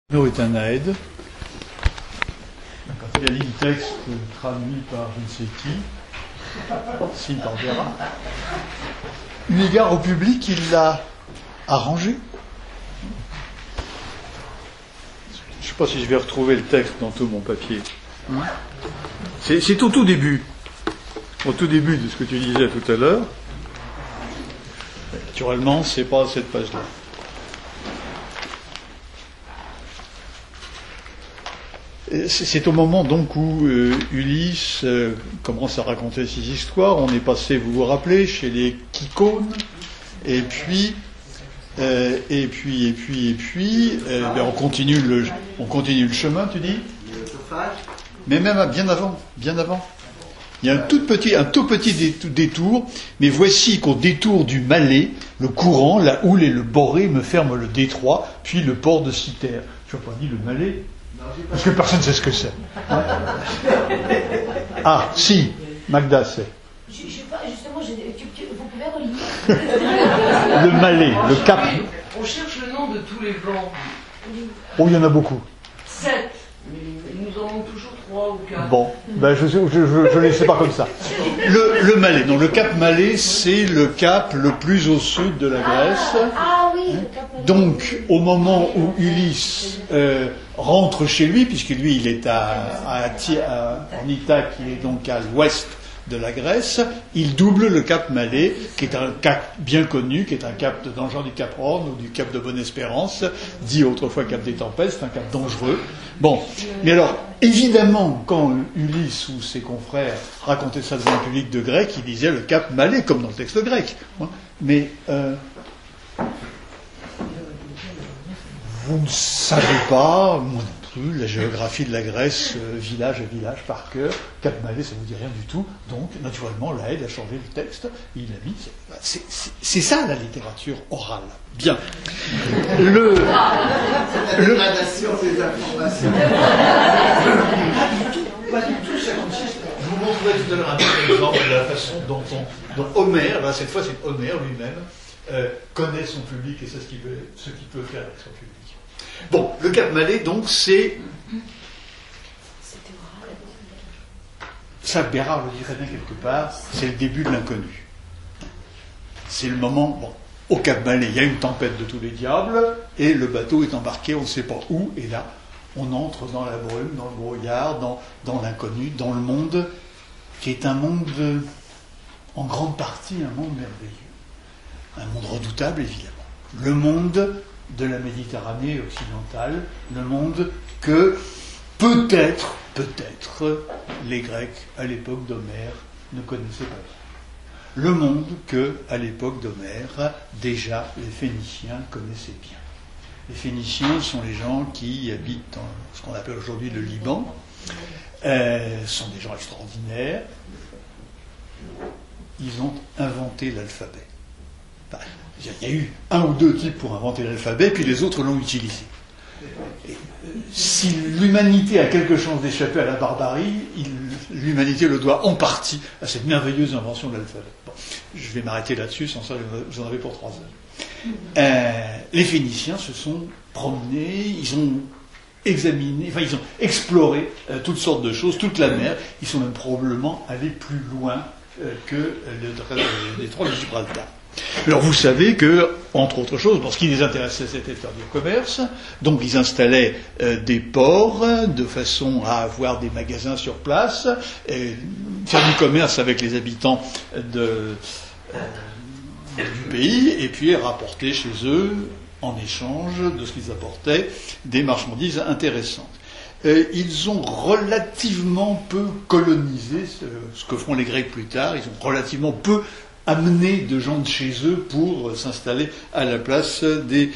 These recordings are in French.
No est un aide. Quand il y a le texte traduit par je ne sais qui, s'il t'enverra. Eu égard au public, il l'a arrangé. Je ne sais pas si je vais retrouver le texte dans tout mon papier. C'est au tout début. Au tout début de ce que tu disais tout à l'heure. Naturellement, c'est pas cette page-là. C'est au moment donc où Ulysse commence à raconter ses histoires. On est passé, vous vous rappelez, chez les Kykones, et puis ben on continue le chemin, tu dis. Mais même bien avant. Il y a un tout petit détour, mais voici qu'au détour du Malais, le courant, la houle et le boré me ferment le détroit, puis le port de Cythère. Tu n'as pas dit le Malais? Parce que personne ne sait ce que c'est. Hein? Ah, si, Magda sait. Je sais pas, justement, vous pouvez relire. Le Malais, le Cap. On cherche le nom de tous les vents. Oh, il y en a beaucoup. 7. Mais nous en avons toujours 3 ou 4. Bon, ben je ne les sais pas comme ça. Le Malais, non, le Cap Malais, c'est le cap le plus au sud de la Grèce. Ah oui, le Cap Malais. Donc, au moment où Ulysse rentre chez lui, puisque lui, il est en Ithaque, il est donc à l'ouest de la Grèce, il double le Cap Malais, qui est un cap bien connu, qui est un cap dans le genre du Cap Horn ou du Cap de Bonne-Espérance, dit autrefois Cap des Tempêtes, un cap dangereux. Bon, mais alors, évidemment, quand Ulysse ou ses confrères racontaient ça devant un public de Grecs, ils disaient le Cap Malais, comme dans le texte grec. Mais vous ne savez pas, moi non plus, la géographie de la Grèce, village à village par cœur. Cap Malais, ça ne vous dit rien du tout. Donc, naturellement, l'Aède a changé le texte. Et il a mis. C'est ça la littérature orale. Bien. La dégradation des informations. Pas du tout, ça consiste. Je vous montrerai tout à l'heure un autre exemple de la façon dont Homère, là, cette fois c'est Homère lui-même, connaît son public et sait ce qu'il peut faire avec son public. Bon, le Cap Malais, donc, c'est. Ça, Bérard le dirait bien quelque part, c'est le début de l'inconnu. C'est le moment. Bon, au Cap Malais, il y a une tempête de tous les diables, et le bateau est embarqué, on ne sait pas où, et là, on entre dans la brume, dans le brouillard, dans l'inconnu, dans le monde, qui est un monde, en grande partie, un monde merveilleux. Un monde redoutable, évidemment. Le monde de la Méditerranée occidentale, le monde que peut-être, les Grecs, à l'époque d'Homère, ne connaissaient pas bien. Le monde que, à l'époque d'Homère, déjà les Phéniciens connaissaient bien. Les Phéniciens sont les gens qui habitent dans ce qu'on appelle aujourd'hui le Liban, sont des gens extraordinaires. Ils ont inventé l'alphabet. Enfin, il y a eu un ou deux types pour inventer l'alphabet, puis les autres l'ont utilisé. Et, si l'humanité a quelque chance d'échapper à la barbarie, l'humanité le doit en partie à cette merveilleuse invention de l'alphabet. Bon, je vais m'arrêter là-dessus, sans ça vous en avez pour 3 heures. Les Phéniciens se sont promenés, ils ont examiné, ils ont exploré toutes sortes de choses, toute la mer. Ils sont même probablement allés plus loin que le détroit de Gibraltar. Alors vous savez que, entre autres choses, ce qui les intéressait, c'était de faire du commerce. Donc ils installaient des ports de façon à avoir des magasins sur place, et faire du commerce avec les habitants du pays, et puis rapporter chez eux, en échange de ce qu'ils apportaient, des marchandises intéressantes. Ils ont relativement peu colonisé, ce que feront les Grecs plus tard, ils ont relativement peu amené de gens de chez eux pour s'installer à la place des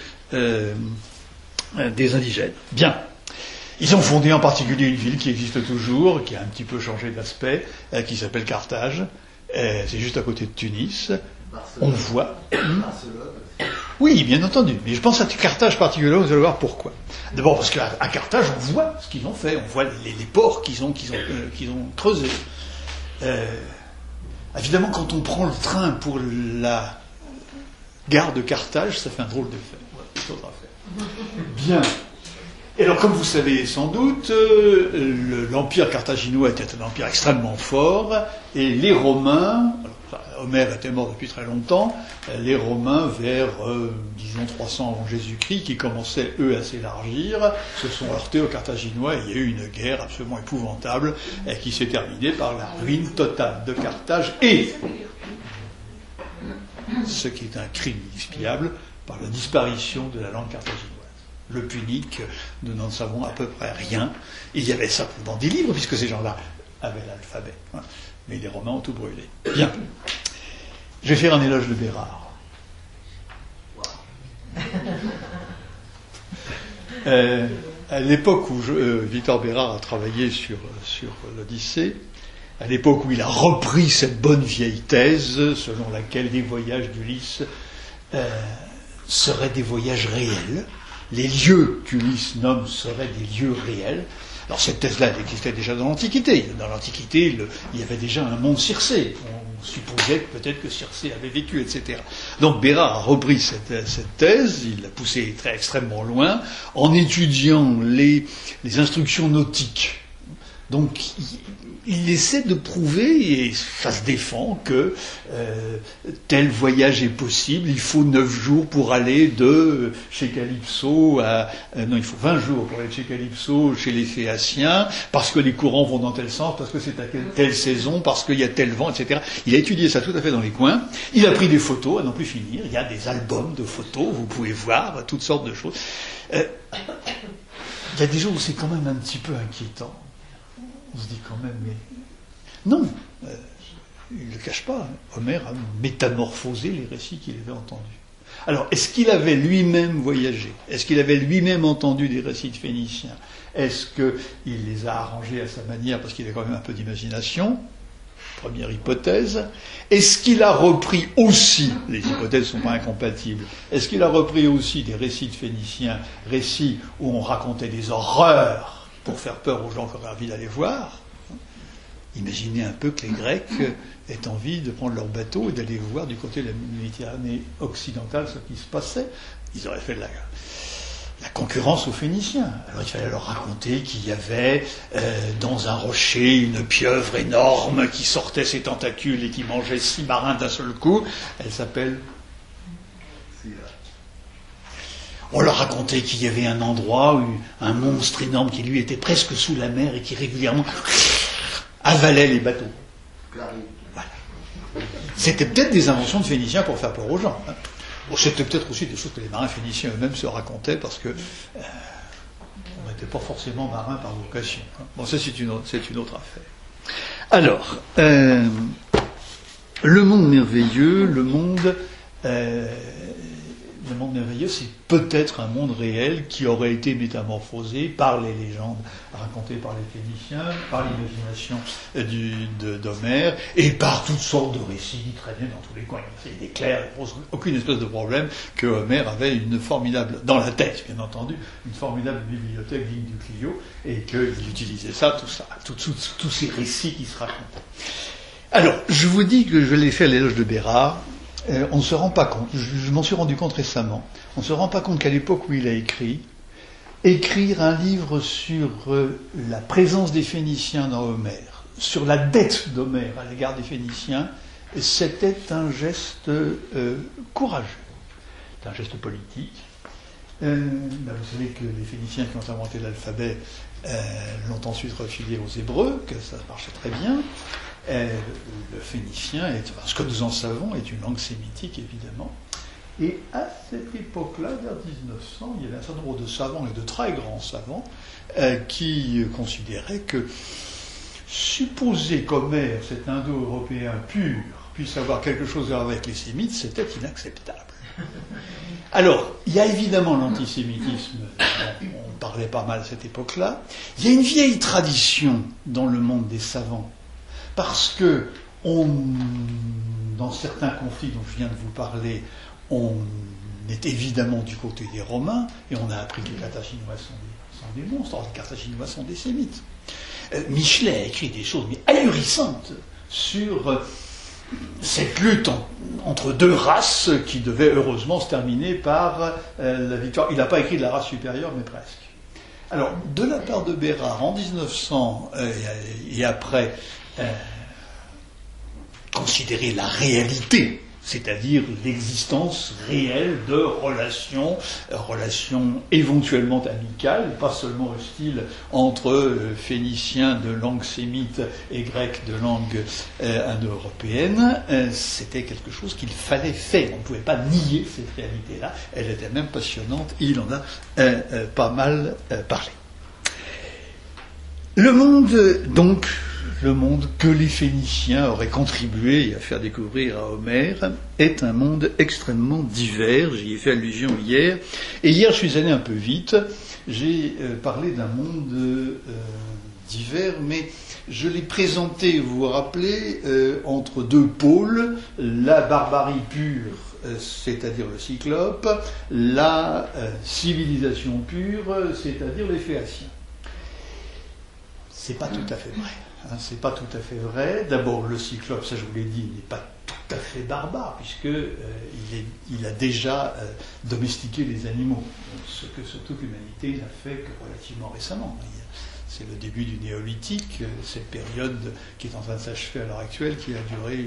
indigènes. Bien. Ils ont fondé en particulier une ville qui existe toujours, qui a un petit peu changé d'aspect, qui s'appelle Carthage. C'est juste à côté de Tunis. On voit. Oui, bien entendu. Mais je pense à Carthage particulièrement, vous allez voir pourquoi. D'abord parce qu'à Carthage, on voit ce qu'ils ont fait. On voit les ports qu'ils ont creusés. Évidemment, quand on prend le train pour la gare de Carthage, ça fait un drôle d'effet. Bien. Et alors, comme vous savez sans doute, l'empire carthaginois était un empire extrêmement fort, et les Romains, Homère était mort depuis très longtemps, les Romains, vers, disons, 300 avant Jésus-Christ, qui commençaient, eux, à s'élargir, se sont heurtés aux Carthaginois, et il y a eu une guerre absolument épouvantable, qui s'est terminée par la ruine totale de Carthage, et, ce qui est un crime inexpiable, par la disparition de la langue carthaginoise. Le punique, nous n'en savons à peu près rien. Il y avait simplement des livres, puisque ces gens-là avaient l'alphabet. Mais les Romains ont tout brûlé. Bien. Je vais faire un éloge de Bérard. À l'époque où Victor Bérard a travaillé sur l'Odyssée, à l'époque où il a repris cette bonne vieille thèse selon laquelle les voyages d'Ulysse seraient des voyages réels, les lieux qu'Ulysse nomme seraient des lieux réels. Alors cette thèse-là, elle existait déjà dans l'Antiquité. Dans l'Antiquité, il y avait déjà un monde Circé. On supposait peut-être que Circé avait vécu, etc. Donc Bérard a repris cette thèse, il l'a poussée très extrêmement loin, en étudiant les instructions nautiques. Donc il essaie de prouver, et ça se défend, que tel voyage est possible. Il faut 9 jours pour aller de chez Calypso à... non, il faut 20 jours pour aller de chez Calypso, chez les Phéaciens, parce que les courants vont dans tel sens, parce que c'est à telle saison, parce qu'il y a tel vent, etc. Il a étudié ça tout à fait dans les coins. Il a pris des photos, à n'en plus finir. Il y a des albums de photos, vous pouvez voir toutes sortes de choses. Il y a des jours où c'est quand même un petit peu inquiétant. On se dit quand même, mais... Non, il ne le cache pas. Homère a métamorphosé les récits qu'il avait entendus. Alors, est-ce qu'il avait lui-même voyagé? Est-ce qu'il avait lui-même entendu des récits de Phéniciens? Est-ce qu'il les a arrangés à sa manière parce qu'il a quand même un peu d'imagination? Première hypothèse. Est-ce qu'il a repris aussi, les hypothèses ne sont pas incompatibles, est-ce qu'il a repris aussi des récits de Phéniciens, récits où on racontait des horreurs pour faire peur aux gens qui auraient envie d'aller voir? Imaginez un peu que les Grecs aient envie de prendre leur bateau et d'aller voir du côté de la Méditerranée occidentale ce qui se passait. Ils auraient fait de la concurrence aux Phéniciens. Alors il fallait leur raconter qu'il y avait dans un rocher une pieuvre énorme qui sortait ses tentacules et qui mangeait 6 marins d'un seul coup. Elle s'appelle... On leur racontait qu'il y avait un endroit où un monstre énorme qui lui était presque sous la mer et qui régulièrement avalait les bateaux. Voilà. C'était peut-être des inventions de Phéniciens pour faire peur aux gens. Hein. Bon, c'était peut-être aussi des choses que les marins phéniciens eux-mêmes se racontaient parce que on n'était pas forcément marin par vocation. Hein. Bon, ça c'est une autre affaire. Alors, le monde merveilleux, le monde merveilleux, c'est peut-être un monde réel qui aurait été métamorphosé par les légendes racontées par les Phéniciens, par l'imagination d'Homère, et par toutes sortes de récits qui traînaient dans tous les coins. Il est clair, il ne pose aucune espèce de problème que Homère avait une formidable, dans la tête bien entendu, une formidable bibliothèque digne du Clio, et qu'il utilisait ça, tous ces récits qui se racontent. Alors, je vous dis que je vais faire l'éloge de Bérard. On ne se rend pas compte, je m'en suis rendu compte récemment, on ne se rend pas compte qu'à l'époque où il a écrire un livre sur la présence des Phéniciens dans Homère, sur la dette d'Homère à l'égard des Phéniciens, c'était un geste courageux, c'est un geste politique. Vous savez que les Phéniciens qui ont inventé l'alphabet l'ont ensuite refilé aux Hébreux, que ça marchait très bien. Le phénicien, ce que nous en savons, est une langue sémitique, évidemment. Et à cette époque-là, vers 1900, il y avait un certain nombre de savants, et de très grands savants, qui considéraient que supposer qu'Homère, cet indo-européen pur, puisse avoir quelque chose à voir avec les sémites, c'était inacceptable. Alors, il y a évidemment l'antisémitisme, dont on parlait pas mal à cette époque-là. Il y a une vieille tradition dans le monde des savants, parce que dans certains conflits dont je viens de vous parler, on est évidemment du côté des Romains, et on a appris que les Carthaginois sont des monstres, or les Carthaginois sont des Sémites. Michelet a écrit des choses ahurissantes sur cette lutte entre deux races qui devait heureusement se terminer par la victoire. Il n'a pas écrit de la race supérieure, mais presque. Alors, de la part de Bérard, en 1900 et après, considérer la réalité, c'est-à-dire l'existence réelle de relations éventuellement amicales, pas seulement hostiles entre Phéniciens de langue sémite et Grecs de langue indo-européenne, c'était quelque chose qu'il fallait faire. On ne pouvait pas nier cette réalité-là, elle était même passionnante, il en a pas mal parlé. Le monde, donc, le monde que les Phéniciens auraient contribué à faire découvrir à Homère est un monde extrêmement divers. J'y ai fait allusion hier. Et hier, je suis allé un peu vite. J'ai parlé d'un monde divers, mais je l'ai présenté, vous vous rappelez, entre deux pôles, la barbarie pure, c'est-à-dire le Cyclope, la civilisation pure, c'est-à-dire les Phéaciens. C'est pas tout à fait vrai. C'est pas tout à fait vrai. D'abord, le Cyclope, ça je vous l'ai dit, n'est pas tout à fait barbare, puisqu'il a déjà domestiqué les animaux, ce que surtout l'humanité n'a fait que relativement récemment. C'est le début du néolithique, cette période qui est en train de s'achever à l'heure actuelle, qui a duré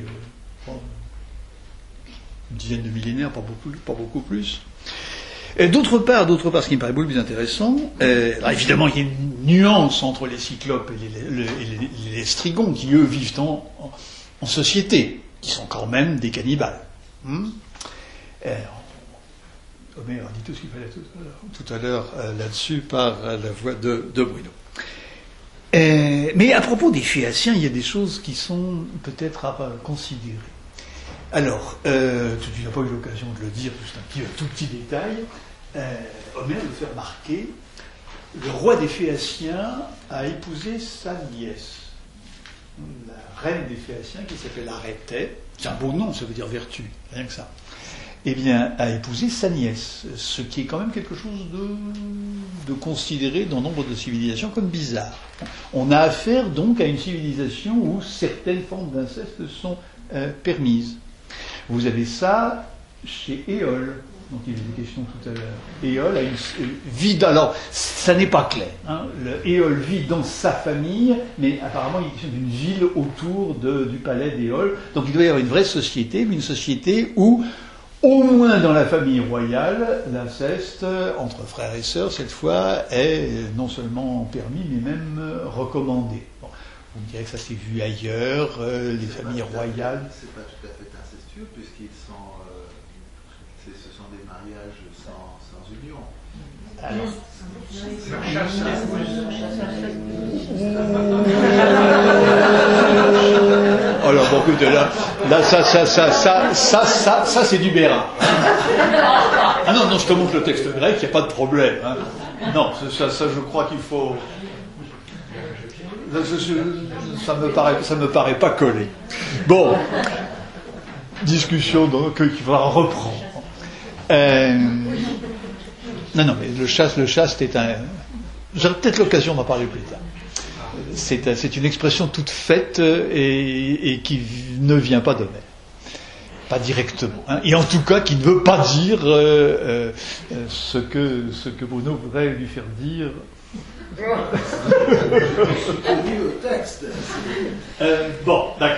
une dizaine de millénaires, pas beaucoup plus. Et d'autre part, ce qui me paraît beaucoup plus intéressant, alors évidemment, il y a une nuance entre les cyclopes et les strigons, qui eux vivent en société, qui sont quand même des cannibales. Homère a dit tout ce qu'il fallait tout à l'heure là-dessus par la voix de Bruno. Mais à propos des Phéaciens, il y a des choses qui sont peut-être à considérer. Alors, tu n'as pas eu l'occasion de le dire, juste un tout petit détail. Homère le fait remarquer, le roi des Phéaciens a épousé sa nièce, la reine des Phéaciens qui s'appelle Arrêtée, c'est un beau nom, ça veut dire vertu, rien que ça, eh bien, a épousé sa nièce, ce qui est quand même quelque chose de considéré dans nombre de civilisations comme bizarre. On a affaire donc à une civilisation où certaines formes d'inceste sont permises. Vous avez ça chez Éole, dont il était question tout à l'heure. Éole a vit alors ça n'est pas clair. Éole vit dans sa famille, mais apparemment il est question d'une ville autour du palais d'Éole. Donc il doit y avoir une vraie société, mais une société où, au moins dans la famille royale, l'inceste entre frères et sœurs, cette fois, est non seulement permis, mais même recommandé. Bon, vous me direz que ça s'est vu ailleurs, les familles royales. C'est pas tout à fait incestueux, puisqu'ils sont. Ce sont des mariages sans union. Alors, alors bon, écoutez, là, ça, c'est du Bérin. Ah non, je te montre le texte grec, il n'y a pas de problème. Hein. Non, ça, je crois qu'il faut. Ça me paraît pas collé. Bon, discussion donc qui va reprendre. Non, mais le chaste est un. J'aurai peut-être l'occasion d'en parler plus tard. C'est une expression toute faite et qui ne vient pas d'Homère. Pas directement. Hein, et en tout cas, qui ne veut pas dire ce que Bruno voudrait lui faire dire. Le texte. Bon, d'accord.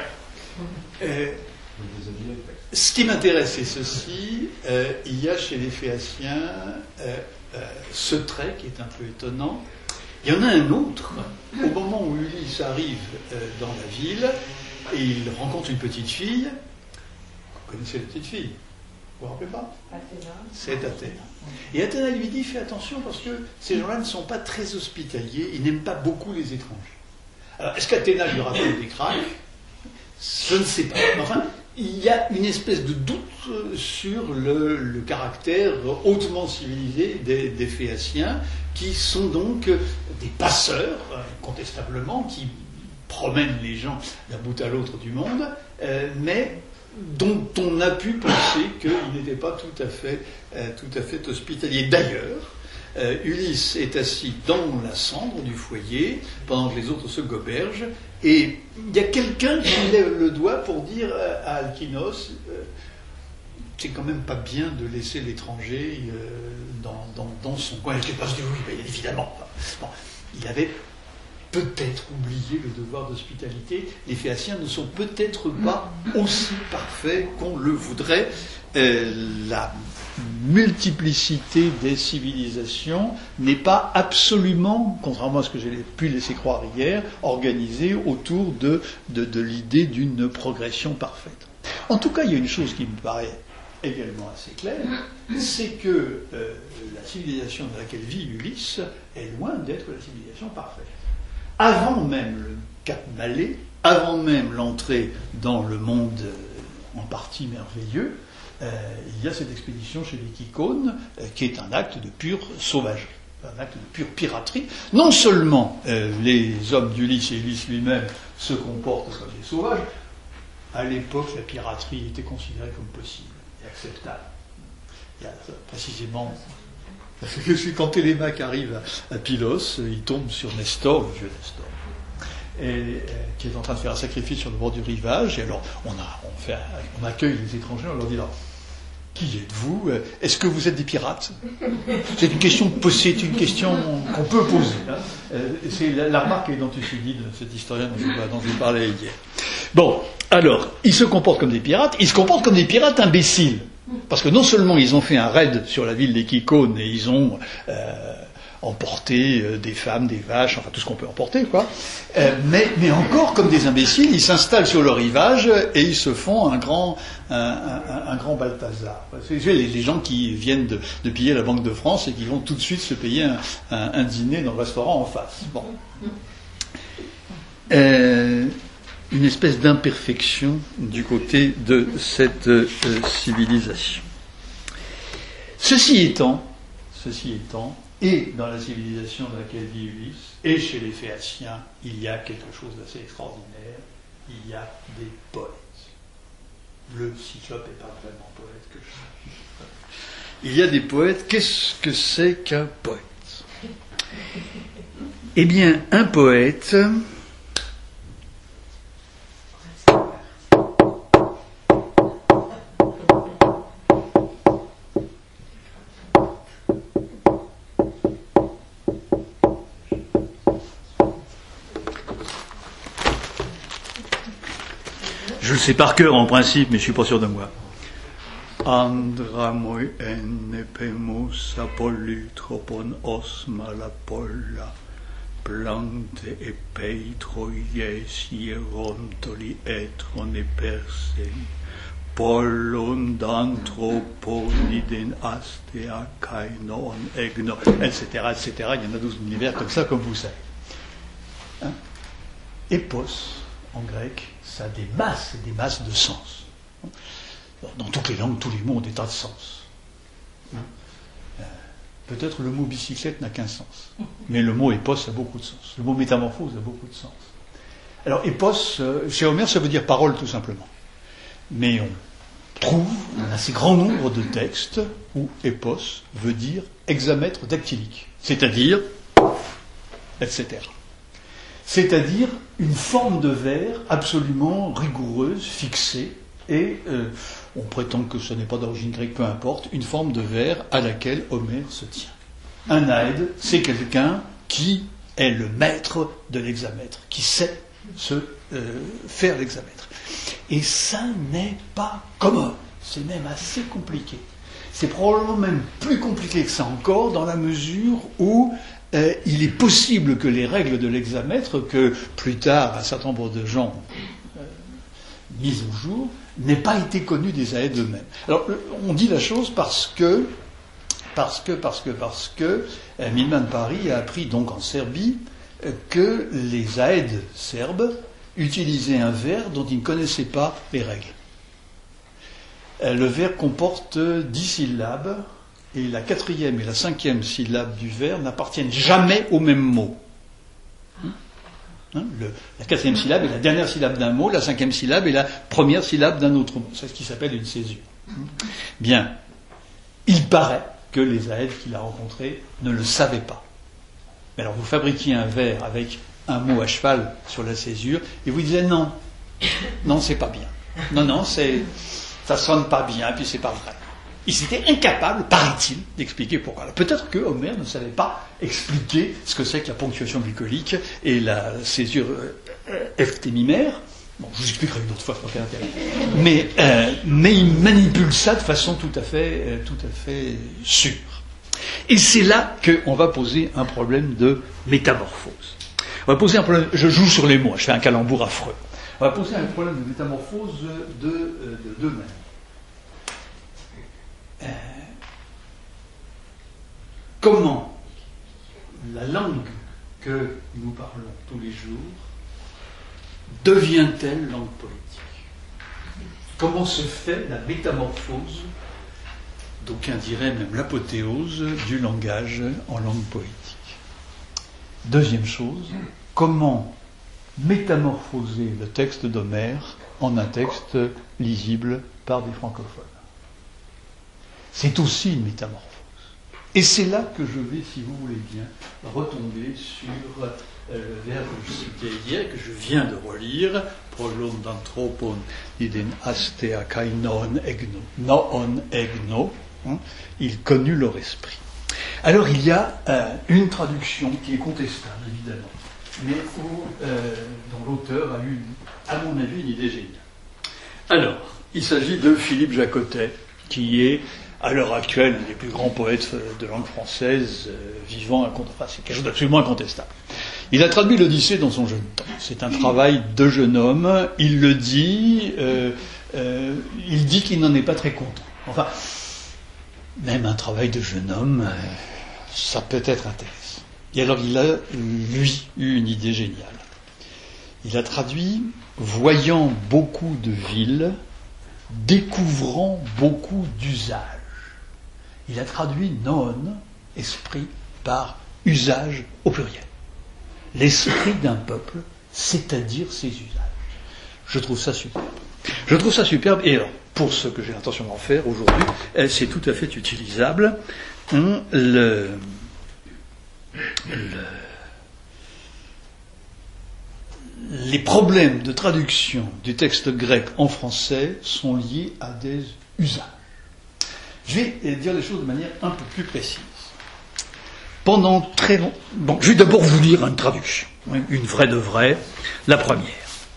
Ce qui m'intéresse, c'est ceci. Il y a chez les Phéaciens ce trait qui est un peu étonnant. Il y en a un autre. Au moment où Ulysse arrive dans la ville, et il rencontre une petite fille. Vous connaissez la petite fille? Vous vous rappelez pas? Athéna. C'est Athéna. Et Athéna lui dit, fais attention parce que ces gens-là ne sont pas très hospitaliers, ils n'aiment pas beaucoup les étrangers. Alors, est-ce qu'Athéna lui raconte des cracks? Je ne sais pas. Enfin, il y a une espèce de doute sur le caractère hautement civilisé des Phéaciens, qui sont donc des passeurs, incontestablement, qui promènent les gens d'un bout à l'autre du monde, mais dont on a pu penser qu'ils n'étaient pas tout à fait hospitaliers. D'ailleurs, Ulysse est assis dans la cendre du foyer, pendant que les autres se gobergent, et il y a quelqu'un qui lève le doigt pour dire à Alkynos, c'est quand même pas bien de laisser l'étranger dans dans son coin. Il pas se dire oui, bien évidemment. Bon, il avait peut-être oublié le devoir d'hospitalité. Les Phéaciens ne sont peut-être pas aussi parfaits qu'on le voudrait. La multiplicité des civilisations n'est pas absolument, contrairement à ce que j'ai pu laisser croire hier, organisée autour de l'idée d'une progression parfaite. En tout cas, il y a une chose qui me paraît également assez claire, c'est que la civilisation dans laquelle vit Ulysse est loin d'être la civilisation parfaite. Avant même le Cap Malais, avant même l'entrée dans le monde en partie merveilleux, il y a cette expédition chez les Kykones qui est un acte de pure sauvagerie, un acte de pure piraterie. Non seulement les hommes d'Ulysse et Ulysse lui-même se comportent comme des sauvages, à l'époque la piraterie était considérée comme possible et acceptable. Il y a précisément... Quand Télémaque arrive à Pylos, il tombe sur Nestor, le vieux Nestor, qui est en train de faire un sacrifice sur le bord du rivage. Et alors, on accueille les étrangers, on leur dit alors, qui êtes-vous? Est-ce que vous êtes des pirates? C'est une question qu'on peut poser. Hein. C'est la remarque dont Thucydide, cet historien dont je vous parlais hier. Bon, alors, ils se comportent comme des pirates, ils se comportent comme des pirates imbéciles. Parce que non seulement ils ont fait un raid sur la ville des Kykones et ils ont emporté des femmes, des vaches, enfin tout ce qu'on peut emporter, quoi, mais encore comme des imbéciles, ils s'installent sur le rivage et ils se font un grand Balthazar. C'est les gens qui viennent de piller la Banque de France et qui vont tout de suite se payer un dîner dans le restaurant en face. Bon. Une espèce d'imperfection du côté de cette civilisation. Ceci étant, et dans la civilisation dans laquelle vit Ulysse, et chez les Phéaciens, il y a quelque chose d'assez extraordinaire, il y a des poètes. Le Cyclope n'est pas vraiment poète que je... Il y a des poètes. Qu'est-ce que c'est qu'un poète? Eh bien, un poète... Je le sais par cœur en principe, mais je ne suis pas sûr de moi. Andramoi enepemus apolytropon osma la polla plante e peitroies hierontoli etron e persen pollon d'anthroponiden astea kainon egno, etc., etc. Il y en a 12 univers comme ça, comme vous savez. Hein? Epos, en grec, ça a des masses de sens. Dans toutes les langues, tous les mots ont des tas de sens. Peut-être le mot bicyclette n'a qu'un sens, mais le mot épos a beaucoup de sens. Le mot métamorphose a beaucoup de sens. Alors épos, chez Homère, ça veut dire parole tout simplement. Mais on trouve un assez grand nombre de textes où épos veut dire hexamètre dactylique, c'est-à-dire, etc. C'est-à-dire une forme de vers absolument rigoureuse, fixée, et on prétend que ce n'est pas d'origine grecque, peu importe, une forme de vers à laquelle Homère se tient. Un aède, c'est quelqu'un qui est le maître de l'hexamètre, qui sait faire l'hexamètre. Et ça n'est pas commode, c'est même assez compliqué. C'est probablement même plus compliqué que ça encore, dans la mesure où il est possible que les règles de l'hexamètre, que plus tard un certain nombre de gens mises au jour, n'aient pas été connues des aèdes eux-mêmes. Alors, on dit la chose parce que Milman Parry a appris donc en Serbie que les aèdes serbes utilisaient un vers dont ils ne connaissaient pas les règles. Le vers comporte 10 syllabes, et la 4e et la 5e syllabe du vers n'appartiennent jamais au même mot. La 4e syllabe est la dernière syllabe d'un mot, la 5e syllabe est la première syllabe d'un autre mot. C'est ce qui s'appelle une césure. Bien. Il paraît que les aèdes qu'il a rencontrés ne le savaient pas. Mais alors vous fabriquiez un vers avec un mot à cheval sur la césure, et vous disiez non, c'est pas bien. Non, ça sonne pas bien, puis c'est pas vrai. Ils étaient incapables, paraît-il, d'expliquer pourquoi. Alors, peut-être que Homère ne savait pas expliquer ce que c'est que la ponctuation bucolique et la césure ephtémimère. Bon, je vous expliquerai une autre fois, ça n'a aucun intérêt. Mais il manipule ça de façon tout à fait sûre. Et c'est là qu'on va poser un problème de métamorphose. On va poser un problème, je joue sur les mots, je fais un calembour affreux. On va poser un problème de métamorphose de deux manières. Comment la langue que nous parlons tous les jours devient-elle langue politique? Comment se fait la métamorphose, d'aucuns diraient même l'apothéose, du langage en langue politique? Deuxième chose, comment métamorphoser le texte d'Homère en un texte lisible par des francophones? C'est aussi une métamorphose. Et c'est là que je vais, si vous voulez bien, retomber sur le vers que je citais hier, que je viens de relire, prolon d'anthropon iden astea kai noon egno, il connut leur esprit. Alors il y a une traduction qui est contestable, évidemment, mais dont l'auteur a eu, à mon avis, une idée géniale. Alors, il s'agit de Philippe Jacotet, qui est, à l'heure actuelle, un des plus grands poètes de langue française vivant, c'est quelque chose d'absolument incontestable. Il a traduit l'Odyssée dans son jeune temps. C'est un travail de jeune homme. Il le dit, il dit qu'il n'en est pas très content. Enfin, même un travail de jeune homme, ça peut être intéressant. Et alors il a, lui, eu une idée géniale. Il a traduit « Voyant beaucoup de villes, découvrant beaucoup d'usages ». Il a traduit « noon », esprit, par « usage » au pluriel. L'esprit d'un peuple, c'est-à-dire ses usages. Je trouve ça superbe. Je trouve ça superbe, et alors, pour ce que j'ai l'intention d'en faire aujourd'hui, c'est tout à fait utilisable. Les problèmes de traduction du texte grec en français sont liés à des usages. Je vais dire les choses de manière un peu plus précise. Pendant très longtemps... Bon, je vais d'abord vous lire une traduction, une vraie de vraie, la première.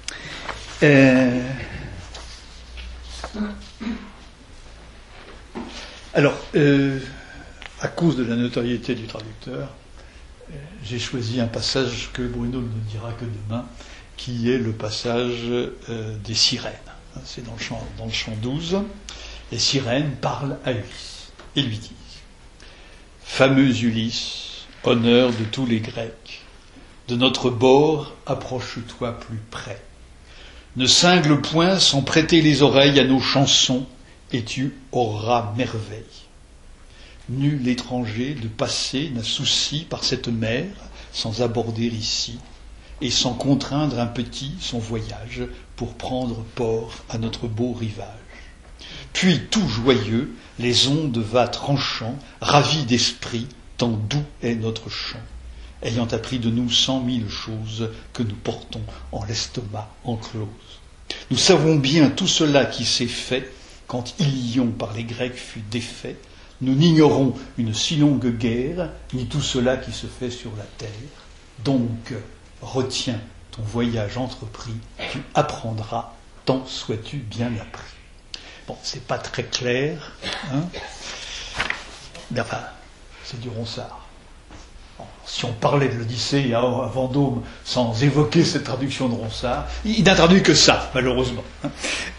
Alors, à cause de la notoriété du traducteur, j'ai choisi un passage que Bruno ne dira que demain, qui est le passage des sirènes. C'est dans le chant 12. Les sirènes parlent à Ulysse et lui disent « Fameux Ulysse, honneur de tous les Grecs, de notre bord approche-toi plus près. Ne cingle point sans prêter les oreilles à nos chansons, et tu auras merveille. Nul étranger de passé n'a souci par cette mer, sans aborder ici, et sans contraindre un petit son voyage pour prendre port à notre beau rivage. Puis, tout joyeux, les ondes va tranchant, ravis d'esprit, tant doux est notre chant, ayant appris de nous 100 000 choses que nous portons en l'estomac enclose. Nous savons bien tout cela qui s'est fait, quand Ilion par les Grecs fut défait. Nous n'ignorons une si longue guerre, ni tout cela qui se fait sur la terre. Donc, retiens ton voyage entrepris, tu apprendras, tant sois-tu bien appris. Bon, c'est pas très clair, hein, mais enfin, c'est du Ronsard. Bon, si on parlait de l'Odyssée à Vendôme sans évoquer cette traduction de Ronsard, il n'a traduit que ça, malheureusement. Hein.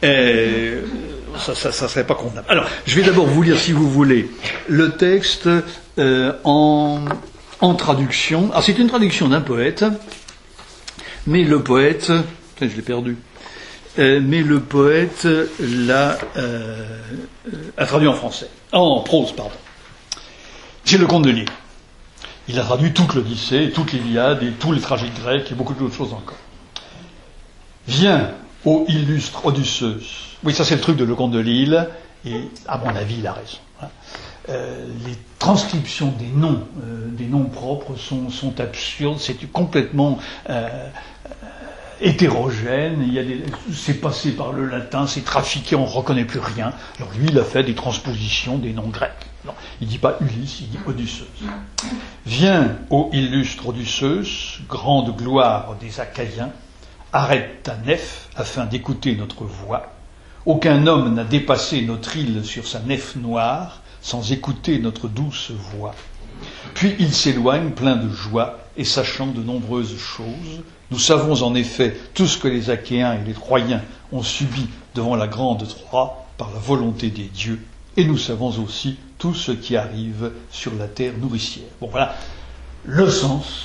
Ça serait pas convenable. Alors, je vais d'abord vous lire, si vous voulez, le texte en traduction. Alors, c'est une traduction d'un poète, mais le poète... je l'ai perdu. Mais le poète l'a traduit en français. En prose, pardon. C'est le Conte de Lille. Il a traduit toute l'Odyssée, toute l'Iliade et tous les tragiques grecs et beaucoup d'autres choses encore. Viens, ô illustre Odysseus. Oui, ça c'est le truc de Le Conte de Lille, et à mon avis, il a raison. Les transcriptions des noms propres sont absurdes, c'est complètement hétérogène, c'est passé par le latin, c'est trafiqué, on ne reconnaît plus rien. Alors lui, il a fait des transpositions des noms grecs. Non, il ne dit pas Ulysse, il dit Odysseus. Viens, ô illustre Odysseus, grande gloire des Achaïens, arrête ta nef afin d'écouter notre voix. Aucun homme n'a dépassé notre île sur sa nef noire sans écouter notre douce voix. Puis il s'éloigne plein de joie et sachant de nombreuses choses. Nous savons en effet tout ce que les Achéens et les Troyens ont subi devant la grande Troie par la volonté des dieux. Et nous savons aussi tout ce qui arrive sur la terre nourricière. Bon, voilà le sens,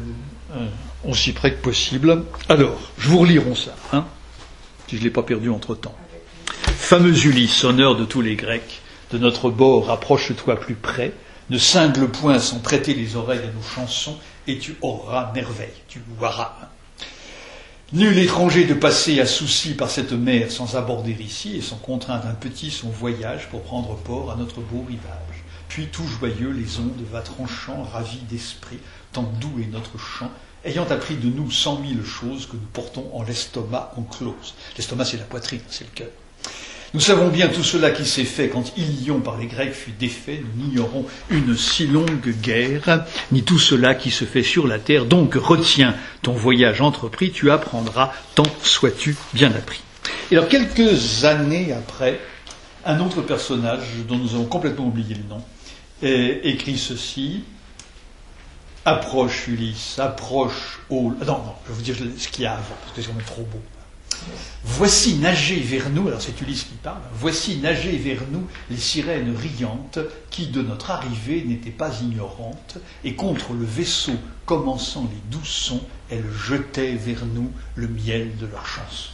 aussi près que possible. Alors, je vous relirons ça, si je ne l'ai pas perdu entre-temps. Fameux Ulysse, honneur de tous les Grecs, de notre bord rapproche-toi plus près, ne cingle point sans prêter les oreilles à nos chansons, et tu auras merveille, tu boiras. Nul étranger de passer à souci par cette mer sans aborder ici et sans contraindre un petit son voyage pour prendre port à notre beau rivage. Puis tout joyeux les ondes va tranchant, ravis d'esprit, tant doux est notre chant, ayant appris de nous 100 000 choses que nous portons en l'estomac enclose. L'estomac c'est la poitrine, c'est le cœur. Nous savons bien tout cela qui s'est fait quand Ilion par les Grecs fut défait, nous n'ignorons une si longue guerre, ni tout cela qui se fait sur la terre. Donc retiens ton voyage entrepris, tu apprendras, tant sois-tu bien appris. Et alors quelques années après, un autre personnage dont nous avons complètement oublié le nom, écrit ceci. Approche Ulysse, approche ô... Non, je vais vous dire ce qu'il y a avant, parce que c'est quand même trop beau. Voici nager vers nous, alors c'est Ulysse qui parle, voici nager vers nous les sirènes riantes qui de notre arrivée n'étaient pas ignorantes et contre le vaisseau commençant les doux sons, elles jetaient vers nous le miel de leur chanson.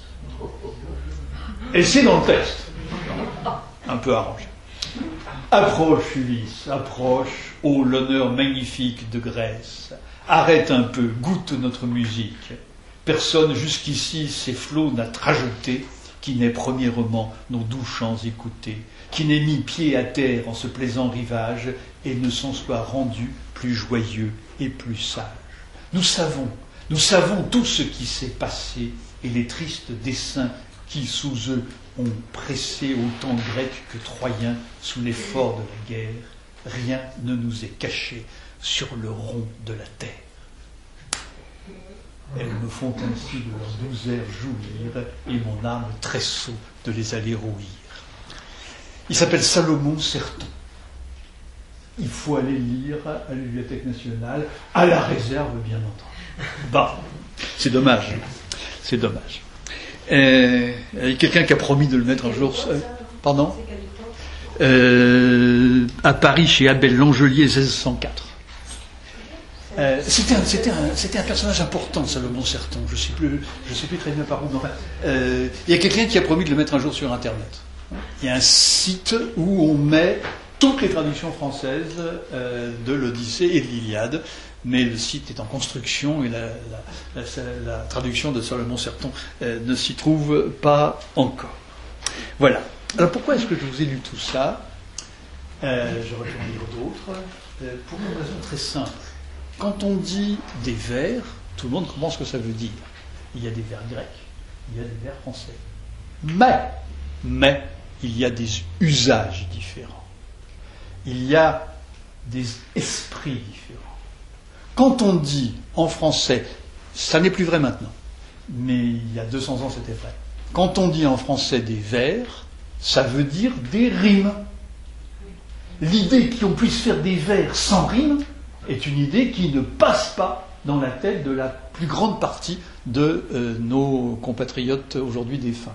Et c'est dans le texte, un peu arrangé. Approche Ulysse, approche, ô l'honneur magnifique de Grèce, arrête un peu, goûte notre musique. Personne jusqu'ici ces flots n'a trajeté, qui n'ait premièrement nos doux chants écoutés, qui n'ait mis pied à terre en ce plaisant rivage, et ne s'en soit rendu plus joyeux et plus sage. Nous savons tout ce qui s'est passé, et les tristes desseins qui sous eux ont pressé autant grecs que troyens sous l'effort de la guerre. Rien ne nous est caché sur le rond de la terre. Elles me font ainsi de leur douce air jouir, et mon âme tressaut de les aller rouir. Il s'appelle Salomon Certon. Il faut aller lire à la Bibliothèque nationale, à la réserve, bien entendu. Bon, c'est dommage. C'est dommage. Il y a quelqu'un qui a promis de le mettre un jour. Pardon ? À Paris, chez Abel Langelier, 1604. C'était un personnage important, Salomon Certon. Je sais plus très bien par où. Enfin, il y a quelqu'un qui a promis de le mettre un jour sur Internet. Il y a un site où on met toutes les traductions françaises de l'Odyssée et de l'Iliade, mais le site est en construction et la traduction de Salomon Certon ne s'y trouve pas encore. Voilà. Alors pourquoi est-ce que je vous ai lu tout ça ? J'aurais pu en lire d'autres. Pour une raison très simple. Quand on dit des vers, tout le monde comprend ce que ça veut dire. Il y a des vers grecs, il y a des vers français. Mais, il y a des usages différents. Il y a des esprits différents. Quand on dit en français, ça n'est plus vrai maintenant, mais il y a 200 ans c'était vrai. Quand on dit en français des vers, ça veut dire des rimes. L'idée qu'on puisse faire des vers sans rime est une idée qui ne passe pas dans la tête de la plus grande partie de nos compatriotes aujourd'hui défunts.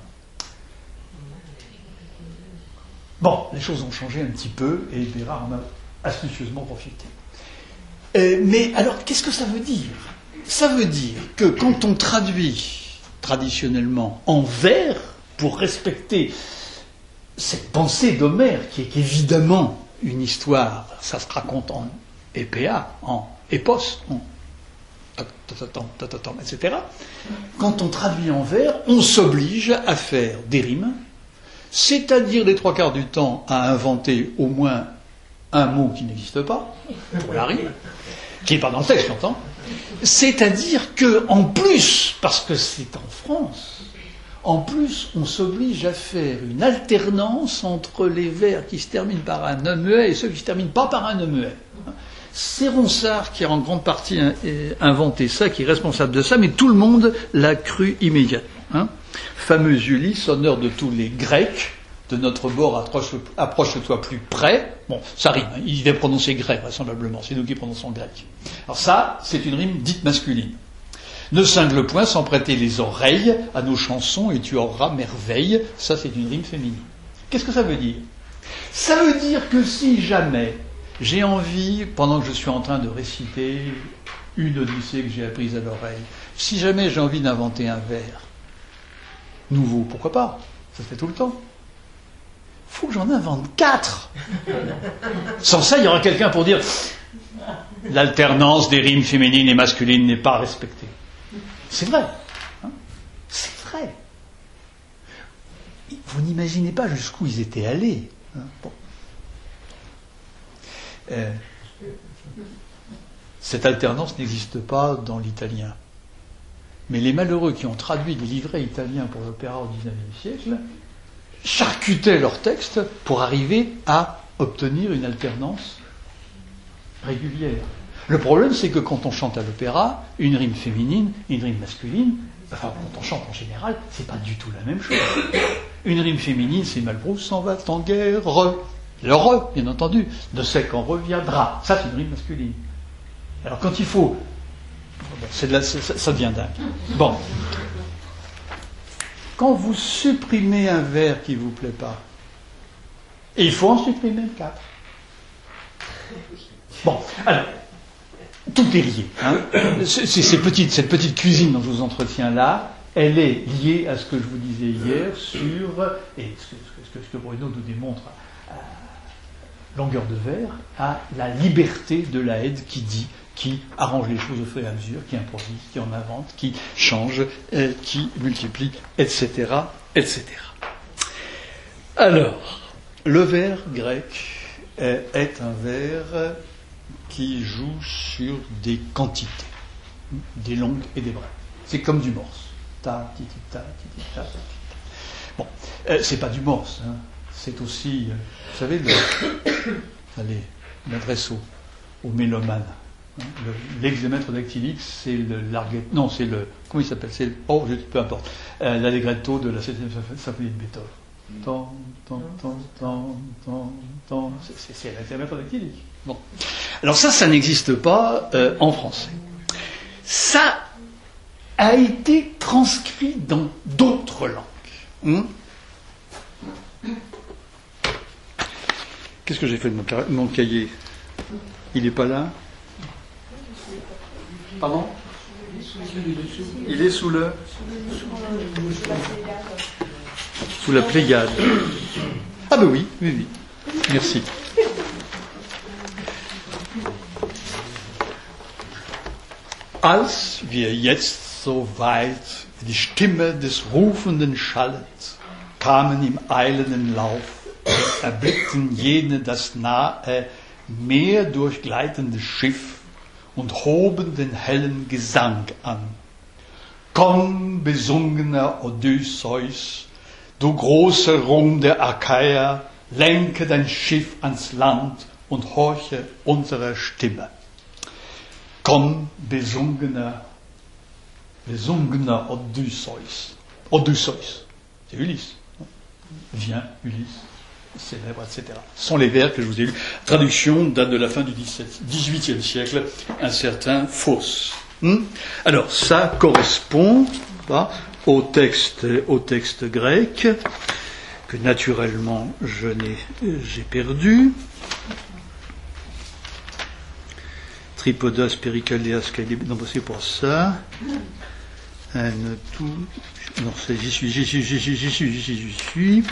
Bon, les choses ont changé un petit peu et Bérard en a astucieusement profité. Mais alors, qu'est-ce que ça veut dire ? Ça veut dire que quand on traduit traditionnellement en vers, pour respecter cette pensée d'Homère, qui est évidemment une histoire, ça se raconte en épéa, en épos, en etc. Quand on traduit en vers, on s'oblige à faire des rimes, c'est-à-dire les 3/4 du temps à inventer au moins un mot qui n'existe pas, pour la rime, qui n'est pas dans le texte, j'entends, C'est-à-dire que, en plus, parce que c'est en France, en plus, on s'oblige à faire une alternance entre les vers qui se terminent par un E muet et ceux qui ne se terminent pas par un E muet. C'est Ronsard qui a en grande partie inventé ça, qui est responsable de ça, mais tout le monde l'a cru immédiatement. Fameux Ulysse, honneur de tous les Grecs, de notre bord approche-toi plus près. Bon, ça rime, il va prononcer grec vraisemblablement, c'est nous qui prononçons grec. Alors ça, c'est une rime dite masculine. Ne cingle point sans prêter les oreilles à nos chansons et tu auras merveille. Ça, c'est une rime féminine. Qu'est-ce que ça veut dire? Ça veut dire que si jamais j'ai envie, pendant que je suis en train de réciter une odyssée que j'ai apprise à l'oreille, si jamais j'ai envie d'inventer un vers nouveau, pourquoi pas? Ça se fait tout le temps. Il faut que j'en invente 4. Sans ça, il y aura quelqu'un pour dire l'alternance des rimes féminines et masculines n'est pas respectée. C'est vrai. Hein, c'est vrai. Vous n'imaginez pas jusqu'où ils étaient allés. Hein, bon. Cette alternance n'existe pas dans l'italien. Mais les malheureux qui ont traduit des livrets italiens pour l'opéra au XIXe siècle charcutaient leurs textes pour arriver à obtenir une alternance régulière. Le problème, c'est que quand on chante à l'opéra, une rime féminine, une rime masculine, enfin, quand on chante en général, c'est pas du tout la même chose. Une rime féminine, c'est Malbrousse s'en va en guerre, le re, bien entendu, de ce qu'on reviendra. Ça, c'est une rime masculine. Alors, quand il faut... Bon, ça devient dingue. Bon. Quand vous supprimez un vers qui ne vous plaît pas, et il faut en supprimer 4. Bon, alors, tout est lié. Hein. Cette petite cuisine dont je vous entretiens là, elle est liée à ce que je vous disais hier sur, et ce que Bruno nous démontre à longueur de vers, à la liberté de la Aide qui dit, qui arrange les choses au fur et à mesure, qui improvise, qui en invente, qui change, qui multiplie, etc., etc. Alors, le vers grec est un vers qui joue sur des quantités, des longues et des brèves. C'est comme du morse. Ta, ti, ti, ta, ti, ti, ta, ti, ta. Bon, c'est pas du morse, hein. C'est aussi, vous savez, allez, m'adresse aux mélomanes. L'hexamètre dactylique, c'est le larghetto, non, c'est le, comment il s'appelle, c'est, peu importe, l'allegretto de la 7e symphonie de Beethoven. C'est l'hexamètre dactylique. Bon. Alors ça n'existe pas en français. Ça a été transcrit dans d'autres langues. Qu'est-ce que j'ai fait de mon cahier? Il n'est pas là? Pardon? Il est sous la Pléiade. Ah ben oui. Merci. Als wir jetzt so weit die Stimme des Rufenden schallet, kamen im eilenden Lauf, erblickten jene das nahe Meer durchgleitende Schiff und hoben den hellen Gesang an. Komm, besungener Odysseus, du großer Ruhm der Achaier, lenke dein Schiff ans Land und horche unserer Stimme. Komm, besungener Odysseus. Odysseus, c'est Ulysse. Viens, Ulysse, célèbre, etc. Ce sont les vers que je vous ai lus. Traduction date de la fin du XVIIIe siècle, un certain Phos. Alors, ça correspond au texte grec, que naturellement j'ai perdu. Tripodas, Péricléas, Cailib... Non, c'est pour ça. Non, j'y suis.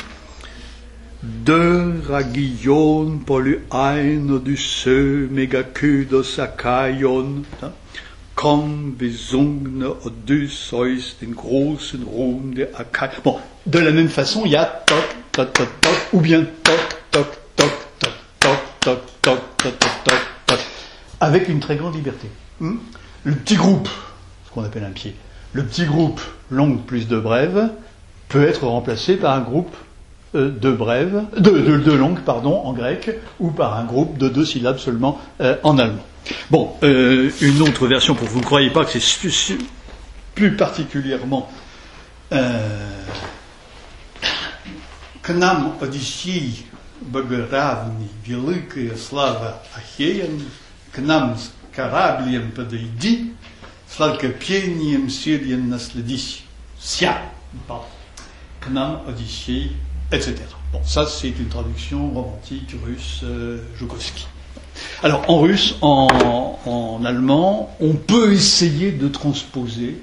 De Ragion, Polyein, Odyssee, Megakydos, Akaion, komm, besungne Odysseus, den großen Ruhm der Achaier. Bon, de la même façon, il y a toc, toc, toc, toc, ou bien toc, toc, toc, toc, toc, toc, toc, toc, toc, toc, toc, avec une très grande liberté. le petit groupe, ce qu'on appelle un pied, le petit groupe longue plus de brève peut être remplacé par un groupe de brèves, de longues, pardon, en grec, ou par un groupe de 2 syllabes seulement en allemand. Bon, une autre version, pour que vous ne croyez pas que c'est plus particulièrement Knam Odissei Bogravni Великая слава Ахеям, к нам с кораблем подойди, сладкопением Сирием насладись. Sia, pardon. Knam Odissei, etc. Bon, ça c'est une traduction romantique russe Joukovski. Alors en russe, en allemand, on peut essayer de transposer,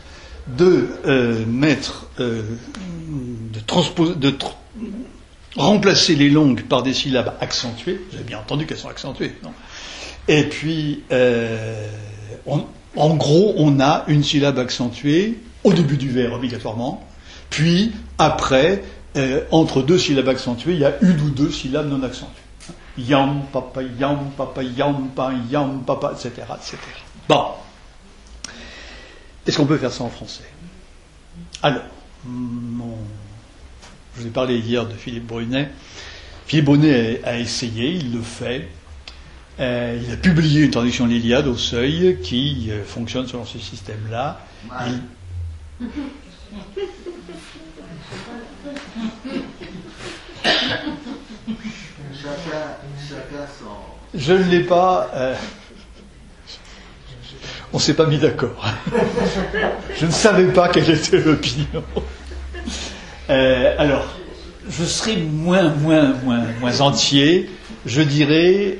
remplacer les longues par des syllabes accentuées. Vous avez bien entendu qu'elles sont accentuées, non? Et puis, en gros, on a une syllabe accentuée au début du vers obligatoirement, puis après, entre 2 syllabes accentuées, il y a une ou 2 syllabes non accentuées. Yam, papa, yam, papa, yam, papa, etc., etc. Bon. Est-ce qu'on peut faire ça en français? Alors, je vous ai parlé hier de Philippe Brunet. Philippe Brunet a essayé, il le fait. Il a publié une traduction de l'Iliade au Seuil qui fonctionne selon ce système-là. Chacun son... Je ne l'ai pas... on ne s'est pas mis d'accord. Je ne savais pas quelle était l'opinion. Alors, je serai moins entier. Je dirais,